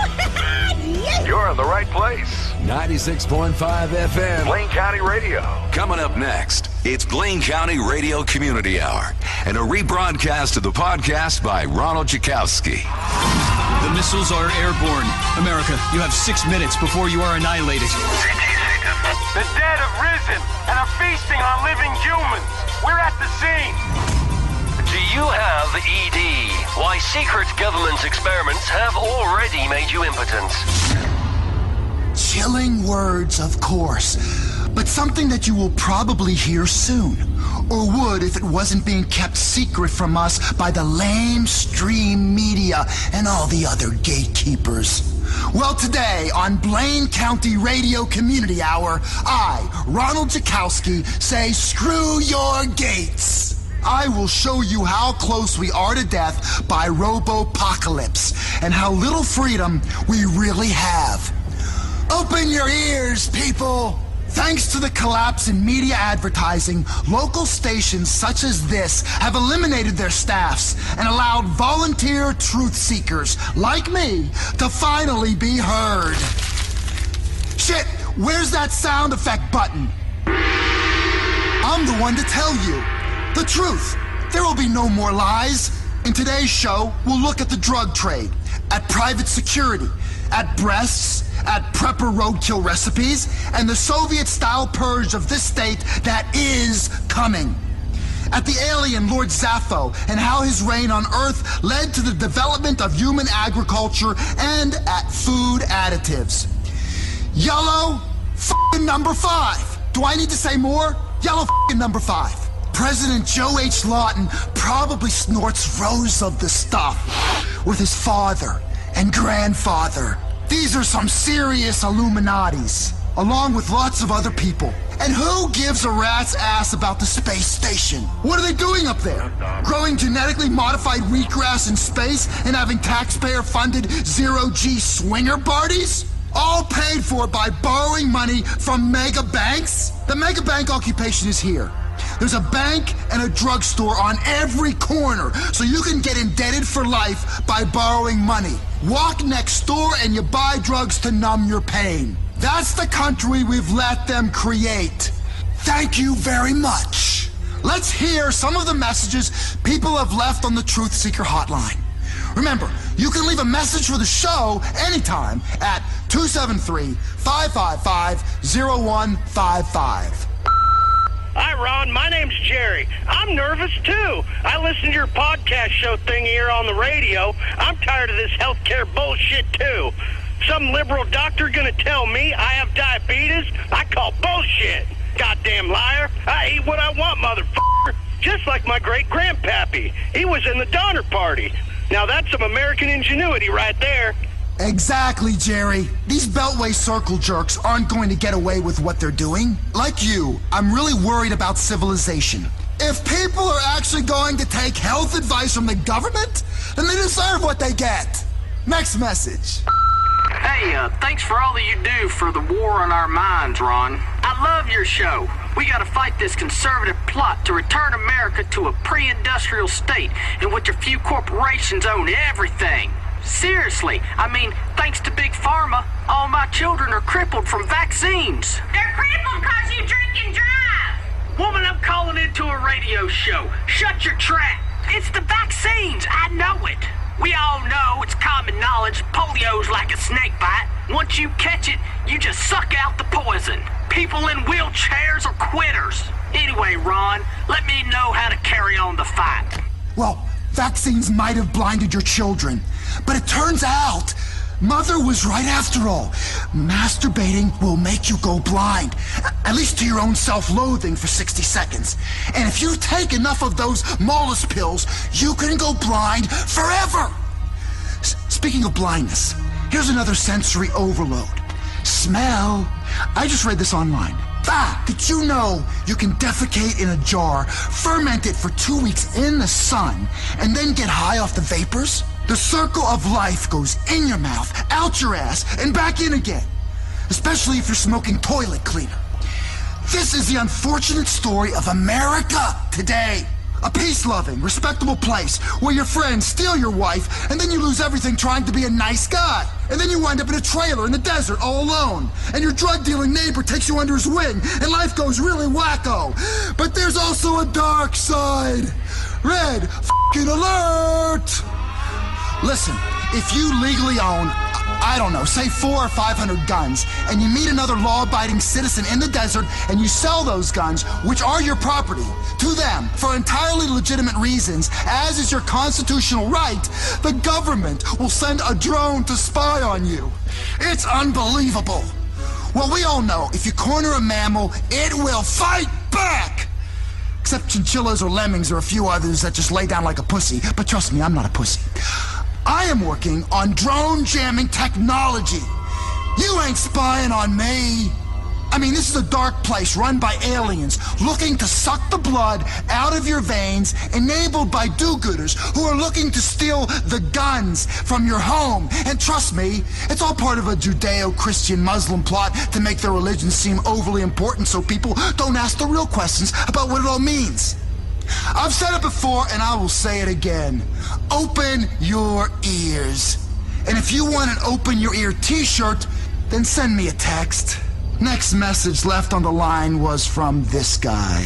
Speaker 10: you're in the right place. ninety-six point five F M, Blaine County Radio. Coming up next, it's Blaine County Radio Community Hour and a rebroadcast of the podcast by Ronald Jakowski.
Speaker 21: The missiles are airborne. America, you have six minutes before you are annihilated.
Speaker 14: The dead have risen and are feasting on living humans. We're at the scene.
Speaker 22: Do you have E D? Why, secret government experiments have already made you impotent.
Speaker 1: Chilling words, of course, but something that you will probably hear soon, or would if it wasn't being kept secret from us by the lamestream media and all the other gatekeepers. Well, today on Blaine County Radio Community Hour, I, Ronald Jakowski, say screw your gates. I will show you how close we are to death by Robopocalypse and how little freedom we really have. Open your ears, people! Thanks to the collapse in media advertising, local stations such as this have eliminated their staffs and allowed volunteer truth seekers like me to finally be heard. Shit, where's that sound effect button? I'm the one to tell you the truth. There will be no more lies. In today's show, we'll look at the drug trade, at private security, at breasts, at prepper roadkill recipes, and the Soviet-style purge of this state that is coming. At the alien Lord Zaffo and how his reign on Earth led to the development of human agriculture, and at food additives. Yellow f***ing number five. Do I need to say more? Yellow f***ing number five. President Joe H. Lawton probably snorts rows of the stuff with his father and grandfather. These are some serious Illuminatis, along with lots of other people. And who gives a rat's ass about the space station? What are they doing up there? Growing genetically modified wheatgrass in space and having taxpayer-funded zero-G swinger parties? All paid for by borrowing money from mega banks? The mega bank occupation is here. There's a bank and a drugstore on every corner, so you can get indebted for life by borrowing money. Walk next door and you buy drugs to numb your pain. That's the country we've let them create. Thank you very much. Let's hear some of the messages people have left on the Truth Seeker hotline. Remember, you can leave a message for the show anytime at two seven three, five five five, zero one five five.
Speaker 2: Hi, Ron. My name's Jerry. I'm nervous, too. I listen to your podcast show thing here on the radio. I'm tired of this healthcare bullshit, too. Some liberal doctor gonna tell me I have diabetes? I call bullshit. Goddamn liar. I eat what I want, motherfucker. Just like my great-grandpappy. He was in the Donner Party. Now, that's some American ingenuity right there.
Speaker 1: Exactly, Jerry. These Beltway circle jerks aren't going to get away with what they're doing. Like you, I'm really worried about civilization. If people are actually going to take health advice from the government, then they deserve what they get. Next message.
Speaker 3: Hey, uh, thanks for all that you do for the war on our minds, Ron. I love your show. We gotta fight this conservative plot to return America to a pre-industrial state in which a few corporations own everything. Seriously, I mean, thanks to Big Pharma, all my children are crippled from vaccines.
Speaker 23: They're crippled because you drink and drive.
Speaker 3: Woman, I'm calling into a radio show. Shut your trap. It's the vaccines. I know it. We all know it's common knowledge polio's like a snake bite. Once you catch it, you just suck out the poison. People in wheelchairs are quitters. Anyway, Ron, let me know how to carry on the fight.
Speaker 1: Well, vaccines might have blinded your children, but it turns out Mother was right after all. Masturbating will make you go blind, at least to your own self-loathing for sixty seconds. And if you take enough of those Mollis pills, you can go blind forever. S- speaking of blindness, here's another sensory overload. Smell. I just read this online. Ah, did you know you can defecate in a jar, ferment it for two weeks in the sun, and then get high off the vapors? The circle of life goes in your mouth, out your ass, and back in again. Especially if you're smoking toilet cleaner. This is the unfortunate story of America today. A peace-loving, respectable place where your friends steal your wife and then you lose everything trying to be a nice guy. And then you wind up in a trailer in the desert all alone. And your drug-dealing neighbor takes you under his wing and life goes really wacko. But there's also a dark side. Red f***ing alert! Listen, if you legally own, I don't know, say four or five hundred guns, and you meet another law-abiding citizen in the desert, and you sell those guns, which are your property, to them for entirely legitimate reasons, as is your constitutional right, the government will send a drone to spy on you. It's unbelievable. Well, we all know if you corner a mammal, it will fight back. Except chinchillas or lemmings or a few others that just lay down like a pussy. But trust me, I'm not a pussy. I am working on drone jamming technology. You ain't spying on me. I mean, this is a dark place run by aliens looking to suck the blood out of your veins, enabled by do-gooders who are looking to steal the guns from your home. And trust me, it's all part of a Judeo-Christian Muslim plot to make their religion seem overly important so people don't ask the real questions about what it all means. I've said it before, and I will say it again. Open your ears. And if you want an Open Your Ear t-shirt, then send me a text. Next message left on the line was from this guy.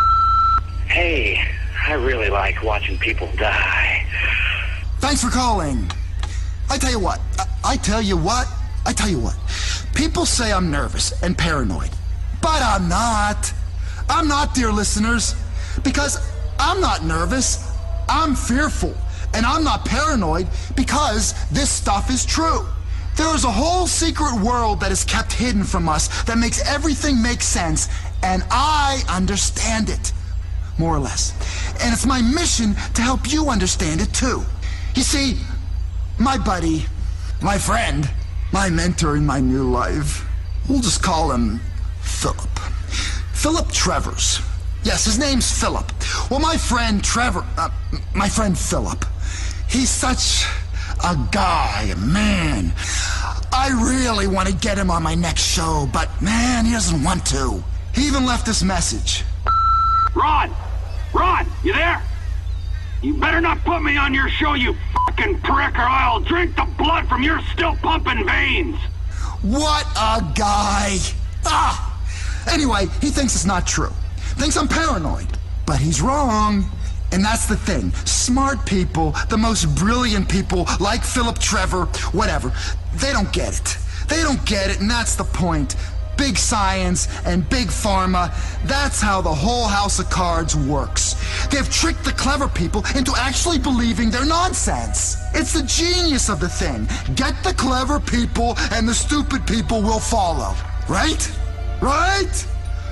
Speaker 2: Hey, I really like watching people die.
Speaker 1: Thanks for calling. I tell you what, I, I tell you what, I tell you what. People say I'm nervous and paranoid, but I'm not. I'm not, dear listeners. Because I'm not nervous, I'm fearful, and I'm not paranoid because this stuff is true. There is a whole secret world that is kept hidden from us that makes everything make sense, and I understand it, more or less. And it's my mission to help you understand it too. You see, my buddy, my friend, my mentor in my new life, we'll just call him Philip. Philip Trevors. Yes, his name's Philip. Well, my friend Trevor, uh, my friend Philip, he's such a guy, a man. I really want to get him on my next show, but man, he doesn't want to. He even left this message.
Speaker 13: Ron! Ron, you there? You better not put me on your show, you fucking prick, or I'll drink the blood from your still pumping veins.
Speaker 1: What a guy. Ah! Anyway, he thinks it's not true. Thinks I'm paranoid, but he's wrong. And that's the thing. Smart people, the most brilliant people, like Philip Trevor, whatever, they don't get it. They don't get it, and that's the point. Big science and big pharma, that's how the whole house of cards works. They've tricked the clever people into actually believing their nonsense. It's the genius of the thing. Get the clever people, and the stupid people will follow. Right? Right?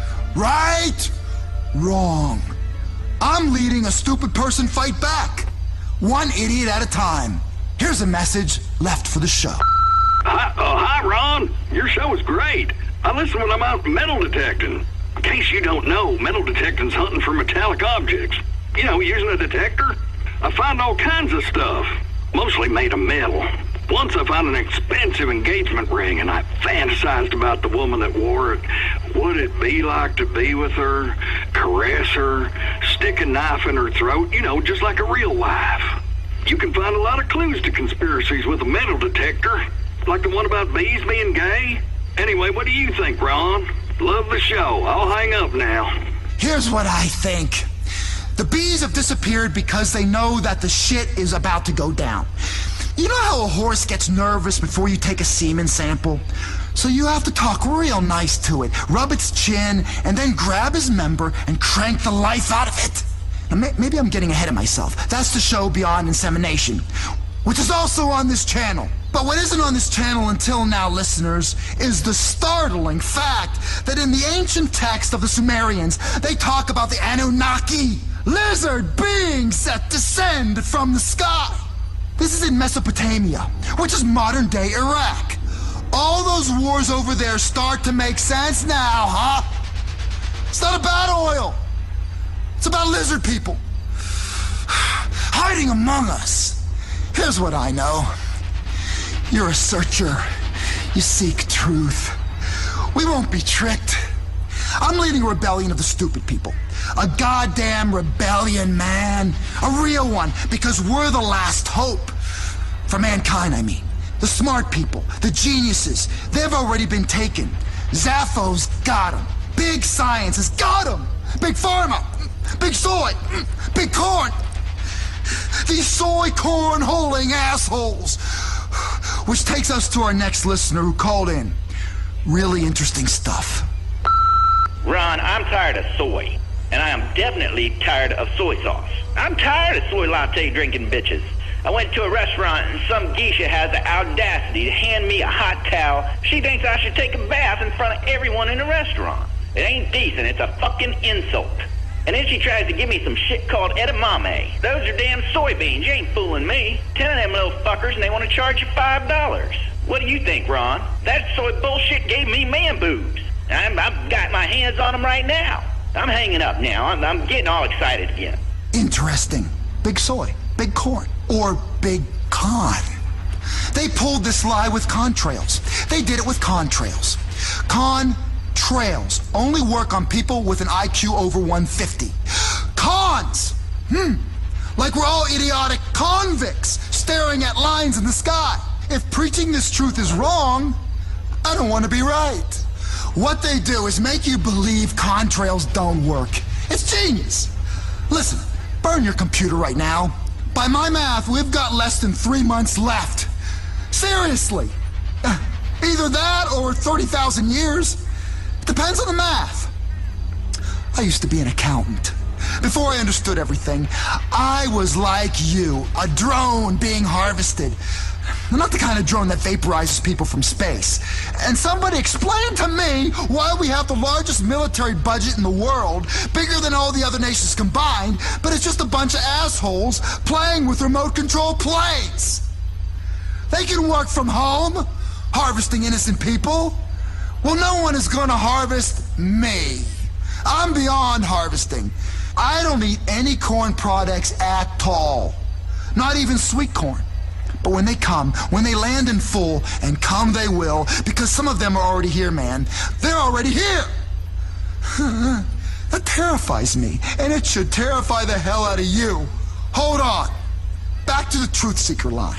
Speaker 1: Right? Wrong. I'm leading a stupid person fight back. One idiot at a time. Here's a message left for the show.
Speaker 13: Hi, oh, hi, Ron. Your show is great. I listen when I'm out metal detecting. In case you don't know, metal detecting's hunting for metallic objects. You know, using a detector, I find all kinds of stuff, mostly made of metal. Once I found an expensive engagement ring, and I fantasized about the woman that wore it. Would it be like to be with her, caress her, stick a knife in her throat, you know, just like a real wife? You can find a lot of clues to conspiracies with a metal detector, like the one about bees being gay. Anyway, what do you think, Ron? Love the show. I'll hang up now.
Speaker 1: Here's what I think. The bees have disappeared because they know that the shit is about to go down. You know how a horse gets nervous before you take a semen sample? So you have to talk real nice to it, rub its chin, and then grab his member and crank the life out of it. Now, may- maybe I'm getting ahead of myself. That's the show Beyond Insemination, which is also on this channel. But what isn't on this channel until now, listeners, is the startling fact that in the ancient text of the Sumerians, they talk about the Anunnaki, lizard beings that descend from the sky. This is in Mesopotamia, which is modern-day Iraq. All those wars over there start to make sense now, huh? It's not about oil. It's about lizard people hiding among us. Here's what I know. You're a searcher. You seek truth. We won't be tricked. I'm leading a rebellion of the stupid people. A goddamn rebellion, man. A real one, because we're the last hope. For mankind, I mean. The smart people, the geniuses, they've already been taken. Zappo's got them. Big science has got them. Big pharma, big soy, big corn. These soy corn holding assholes. Which takes us to our next listener who called in. Really interesting stuff.
Speaker 5: Ron, I'm tired of soy. And I am definitely tired of soy sauce. I'm tired of soy latte drinking bitches. I went to a restaurant and some geisha has the audacity to hand me a hot towel. She thinks I should take a bath in front of everyone in the restaurant. It ain't decent. It's a fucking insult. And then she tries to give me some shit called edamame. Those are damn soybeans. You ain't fooling me. Ten of them little fuckers and they want to charge you five dollars. What do you think, Ron? That soy bullshit gave me man boobs. I'm, I've got my hands on them right now. I'm hanging up now. I'm, I'm getting all excited again.
Speaker 1: Interesting. Big soy, big corn, or big con. They pulled this lie with contrails. They did it with contrails. Contrails only work on people with an I Q over one fifty. Cons! Hmm. Like we're all idiotic convicts staring at lines in the sky. If preaching this truth is wrong, I don't want to be right. What they do is make you believe contrails don't work. It's genius. Listen, burn your computer right now. By my math, we've got less than three months left. Seriously. Uh, either that or thirty thousand years. It depends on the math. I used to be an accountant. Before I understood everything, I was like you, a drone being harvested. Not the kind of drone that vaporizes people from space. And somebody explained to me why we have the largest military budget in the world, bigger than all the other nations combined, but it's just a bunch of assholes playing with remote control planes. They can work from home, harvesting innocent people. Well, no one is going to harvest me. I'm beyond harvesting. I don't eat any corn products at all. Not even sweet corn. But when they come, when they land in full, and come they will, because some of them are already here, man. They're already here. That terrifies me, and it should terrify the hell out of you. Hold on. Back to the Truth Seeker line.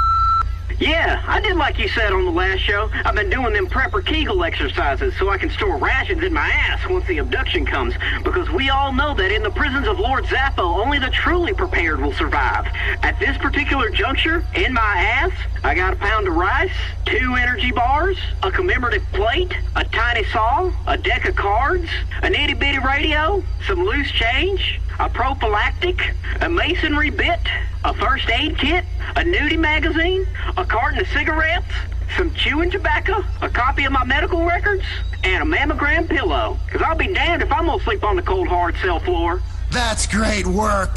Speaker 3: Yeah, I did like you said on the last show. I've been doing them prepper Kegel exercises so I can store rations in my ass once the abduction comes, because we all know that in the prisons of Lord Zappo, only the truly prepared will survive. At this particular juncture, in my ass, I got a pound of rice, two energy bars, a commemorative plate, a tiny saw, a deck of cards, an itty-bitty radio, some loose change, a prophylactic, a masonry bit, a first aid kit, a nudie magazine, a carton of cigarettes, some chewing tobacco, a copy of my medical records, and a mammogram pillow. Because I'll be damned if I'm going to sleep on the cold, hard cell floor.
Speaker 1: That's great work.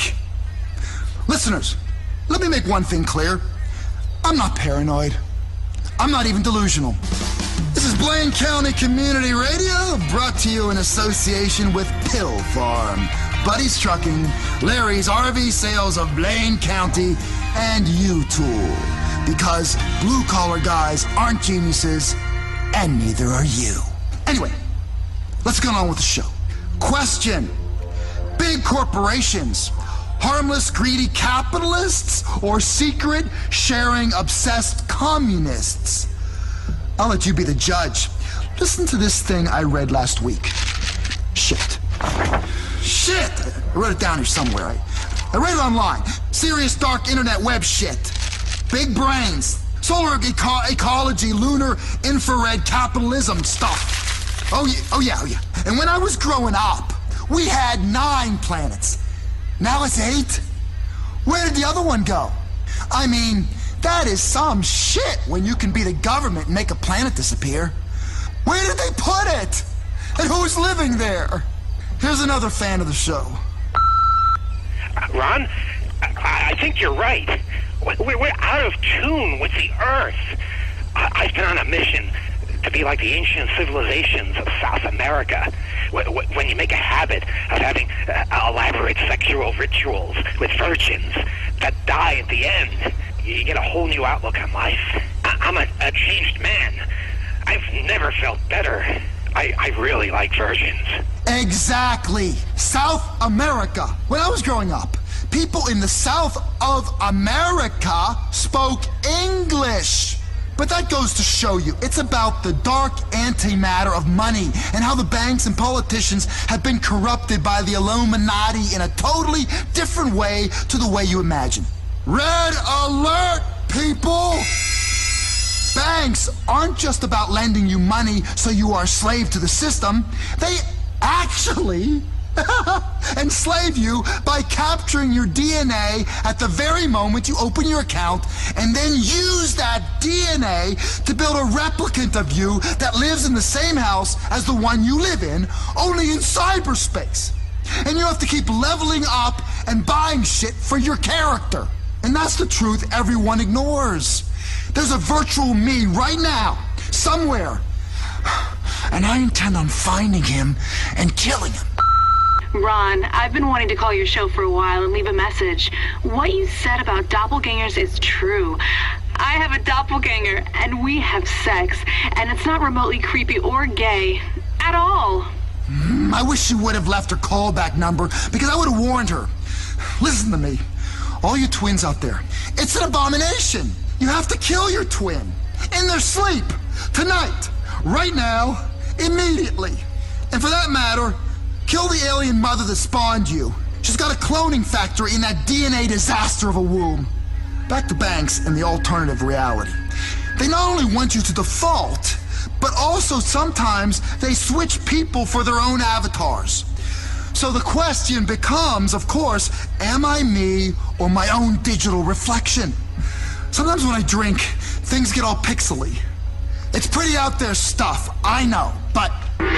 Speaker 1: Listeners, let me make one thing clear. I'm not paranoid. I'm not even delusional. This is Blaine County Community Radio, brought to you in association with Pill Farm, Buddy's Trucking, Larry's R V Sales of Blaine County, and U-Tool. Because blue-collar guys aren't geniuses, and neither are you. Anyway, let's get on with the show. Question. Big corporations, harmless, greedy capitalists, or secret, sharing, obsessed communists? I'll let you be the judge. Listen to this thing I read last week. Shit. Shit! I wrote it down here somewhere. I, I read it online. Serious dark internet web shit. Big brains. Solar eco- ecology, lunar infrared capitalism stuff. Oh yeah, oh yeah, oh yeah. And when I was growing up, we had nine planets. Now it's eight? Where did the other one go? I mean, that is some shit when you can be the government and make a planet disappear. Where did they put it? And who's living there? Here's another fan of the show.
Speaker 8: Uh, Ron, I, I think you're right. We're, we're out of tune with the Earth. I, I've been on a mission to be like the ancient civilizations of South America. When you make a habit of having uh, elaborate sexual rituals with virgins that die at the end, you get a whole new outlook on life. I- I'm a, a changed man. I've never felt better. I, I really like virgins.
Speaker 1: Exactly. South America. When I was growing up, people in the South of America spoke English. But that goes to show you, it's about the dark antimatter of money and how the banks and politicians have been corrupted by the Illuminati in a totally different way to the way you imagine. Red alert, people! Banks aren't just about lending you money so you are a slave to the system. They actually enslave you by capturing your D N A at the very moment you open your account, and then use that D N A to build a replicant of you that lives in the same house as the one you live in, only in cyberspace. And you have to keep leveling up and buying shit for your character. And that's the truth everyone ignores. There's a virtual me right now, somewhere, and I intend on finding him and killing him.
Speaker 6: Ron, I've been wanting to call your show for a while and leave a message. What you said about doppelgangers is true. I have a doppelganger, and we have sex, and it's not remotely creepy or gay at all.
Speaker 1: Mm, I wish you would have left her callback number, because I would have warned her. Listen to me, all you twins out there, it's an abomination. You have to kill your twin in their sleep, tonight, right now, immediately. And for that matter, kill the alien mother that spawned you. She's got a cloning factory in that D N A disaster of a womb. Back to banks and the alternative reality. They not only want you to default, but also sometimes they switch people for their own avatars. So the question becomes, of course, am I me or my own digital reflection? Sometimes when I drink, things get all pixely. It's pretty out there stuff, I know, but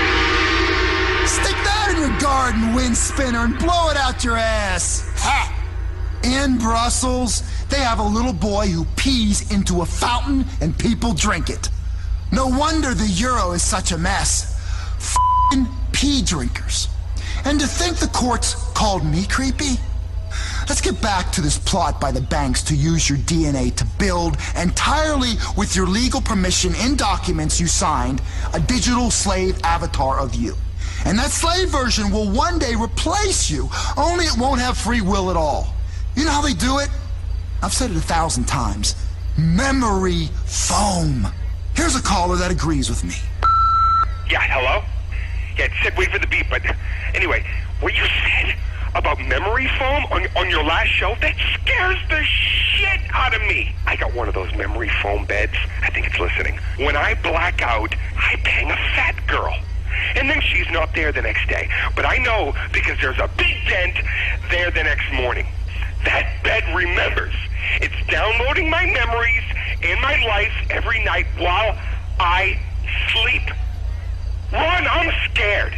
Speaker 1: stick that in your garden, wind spinner, and blow it out your ass. Ha! In Brussels, they have a little boy who pees into a fountain and people drink it. No wonder the euro is such a mess. F***ing pee drinkers. And to think the courts called me creepy? Let's get back to this plot by the banks to use your D N A to build, entirely with your legal permission in documents you signed, a digital slave avatar of you. And that slave version will one day replace you, only it won't have free will at all. You know how they do it? I've said it a thousand times. Memory foam. Here's a caller that agrees with me.
Speaker 8: Yeah, hello? Yeah, it said wait for the beep, but anyway, what you said about memory foam on, on your last show, that scares the shit out of me. I got one of those memory foam beds. I think it's listening. When I black out, I bang a fat girl. And then she's not there the next day. But I know because there's a big dent there the next morning. That bed remembers. It's downloading my memories in my life every night while I sleep. Ron, I'm scared.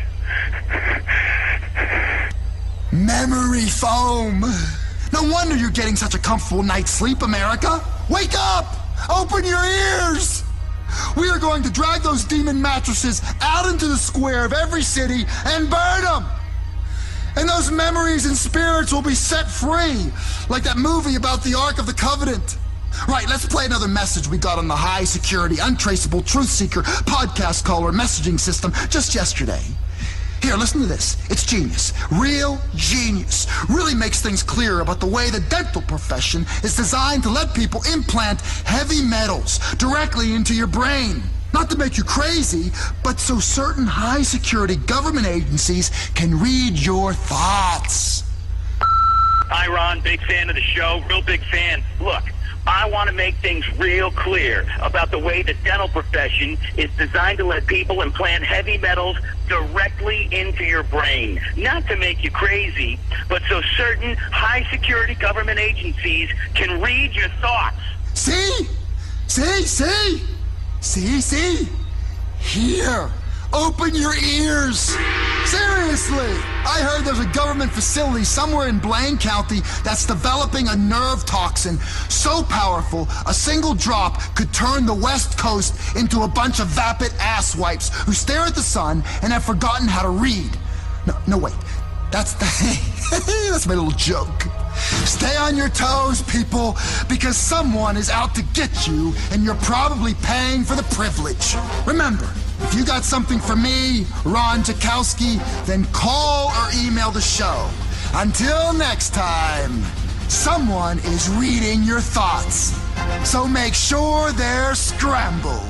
Speaker 1: Memory foam. No wonder you're getting such a comfortable night's sleep, America. Wake up! Open your ears! We are going to drag those demon mattresses out into the square of every city and burn them! And those memories and spirits will be set free, like that movie about the Ark of the Covenant. Right, let's play another message we got on the high security, untraceable truth seeker podcast caller messaging system just yesterday. Here, listen to this. It's genius. Real genius. Really makes things clear about the way the dental profession is designed to let people implant heavy metals directly into your brain. Not to make you crazy, but so certain high-security government agencies can read your thoughts.
Speaker 7: Hi, Ron. Big fan of the show. Real big fan. Look, I want to make things real clear about the way the dental profession is designed to let people implant heavy metals directly into your brain. Not to make you crazy, but so certain high-security government agencies can read your thoughts.
Speaker 1: See? See? See? See? See? Here. Open your ears. Seriously. I heard there's a government facility somewhere in Blaine County that's developing a nerve toxin so powerful a single drop could turn the West Coast into a bunch of vapid asswipes who stare at the sun and have forgotten how to read. No, no, wait. That's the... That's my little joke. Stay on your toes, people, because someone is out to get you, and you're probably paying for the privilege. Remember, if you got something for me, Ron Jakowski, then call or email the show. Until next time, someone is reading your thoughts. So make sure they're scrambled.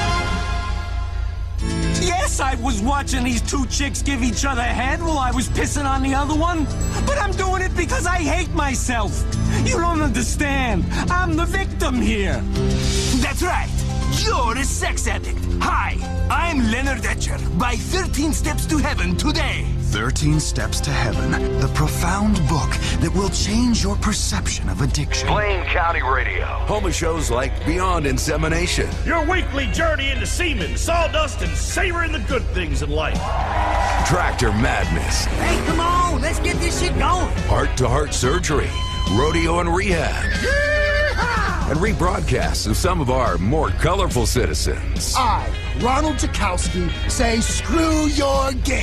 Speaker 12: Yes, I was watching these two chicks give each other head while I was pissing on the other one. But I'm doing it because I hate myself. You don't understand. I'm the victim here.
Speaker 15: That's right. You're a sex addict. Hi, I'm Leonard Etcher. Buy thirteen Steps to Heaven today.
Speaker 1: thirteen Steps to Heaven, the profound book that will change your perception of addiction.
Speaker 10: Blaine County Radio, home of shows like Beyond Insemination,
Speaker 18: Your weekly journey into semen, sawdust, and savoring the good things in life.
Speaker 10: Tractor Madness,
Speaker 15: Hey, come on, let's get this shit going.
Speaker 10: Heart-to-Heart Surgery, Rodeo and Rehab, and rebroadcasts of some of our more colorful citizens.
Speaker 1: I, Ronald Jakowski, say screw your game.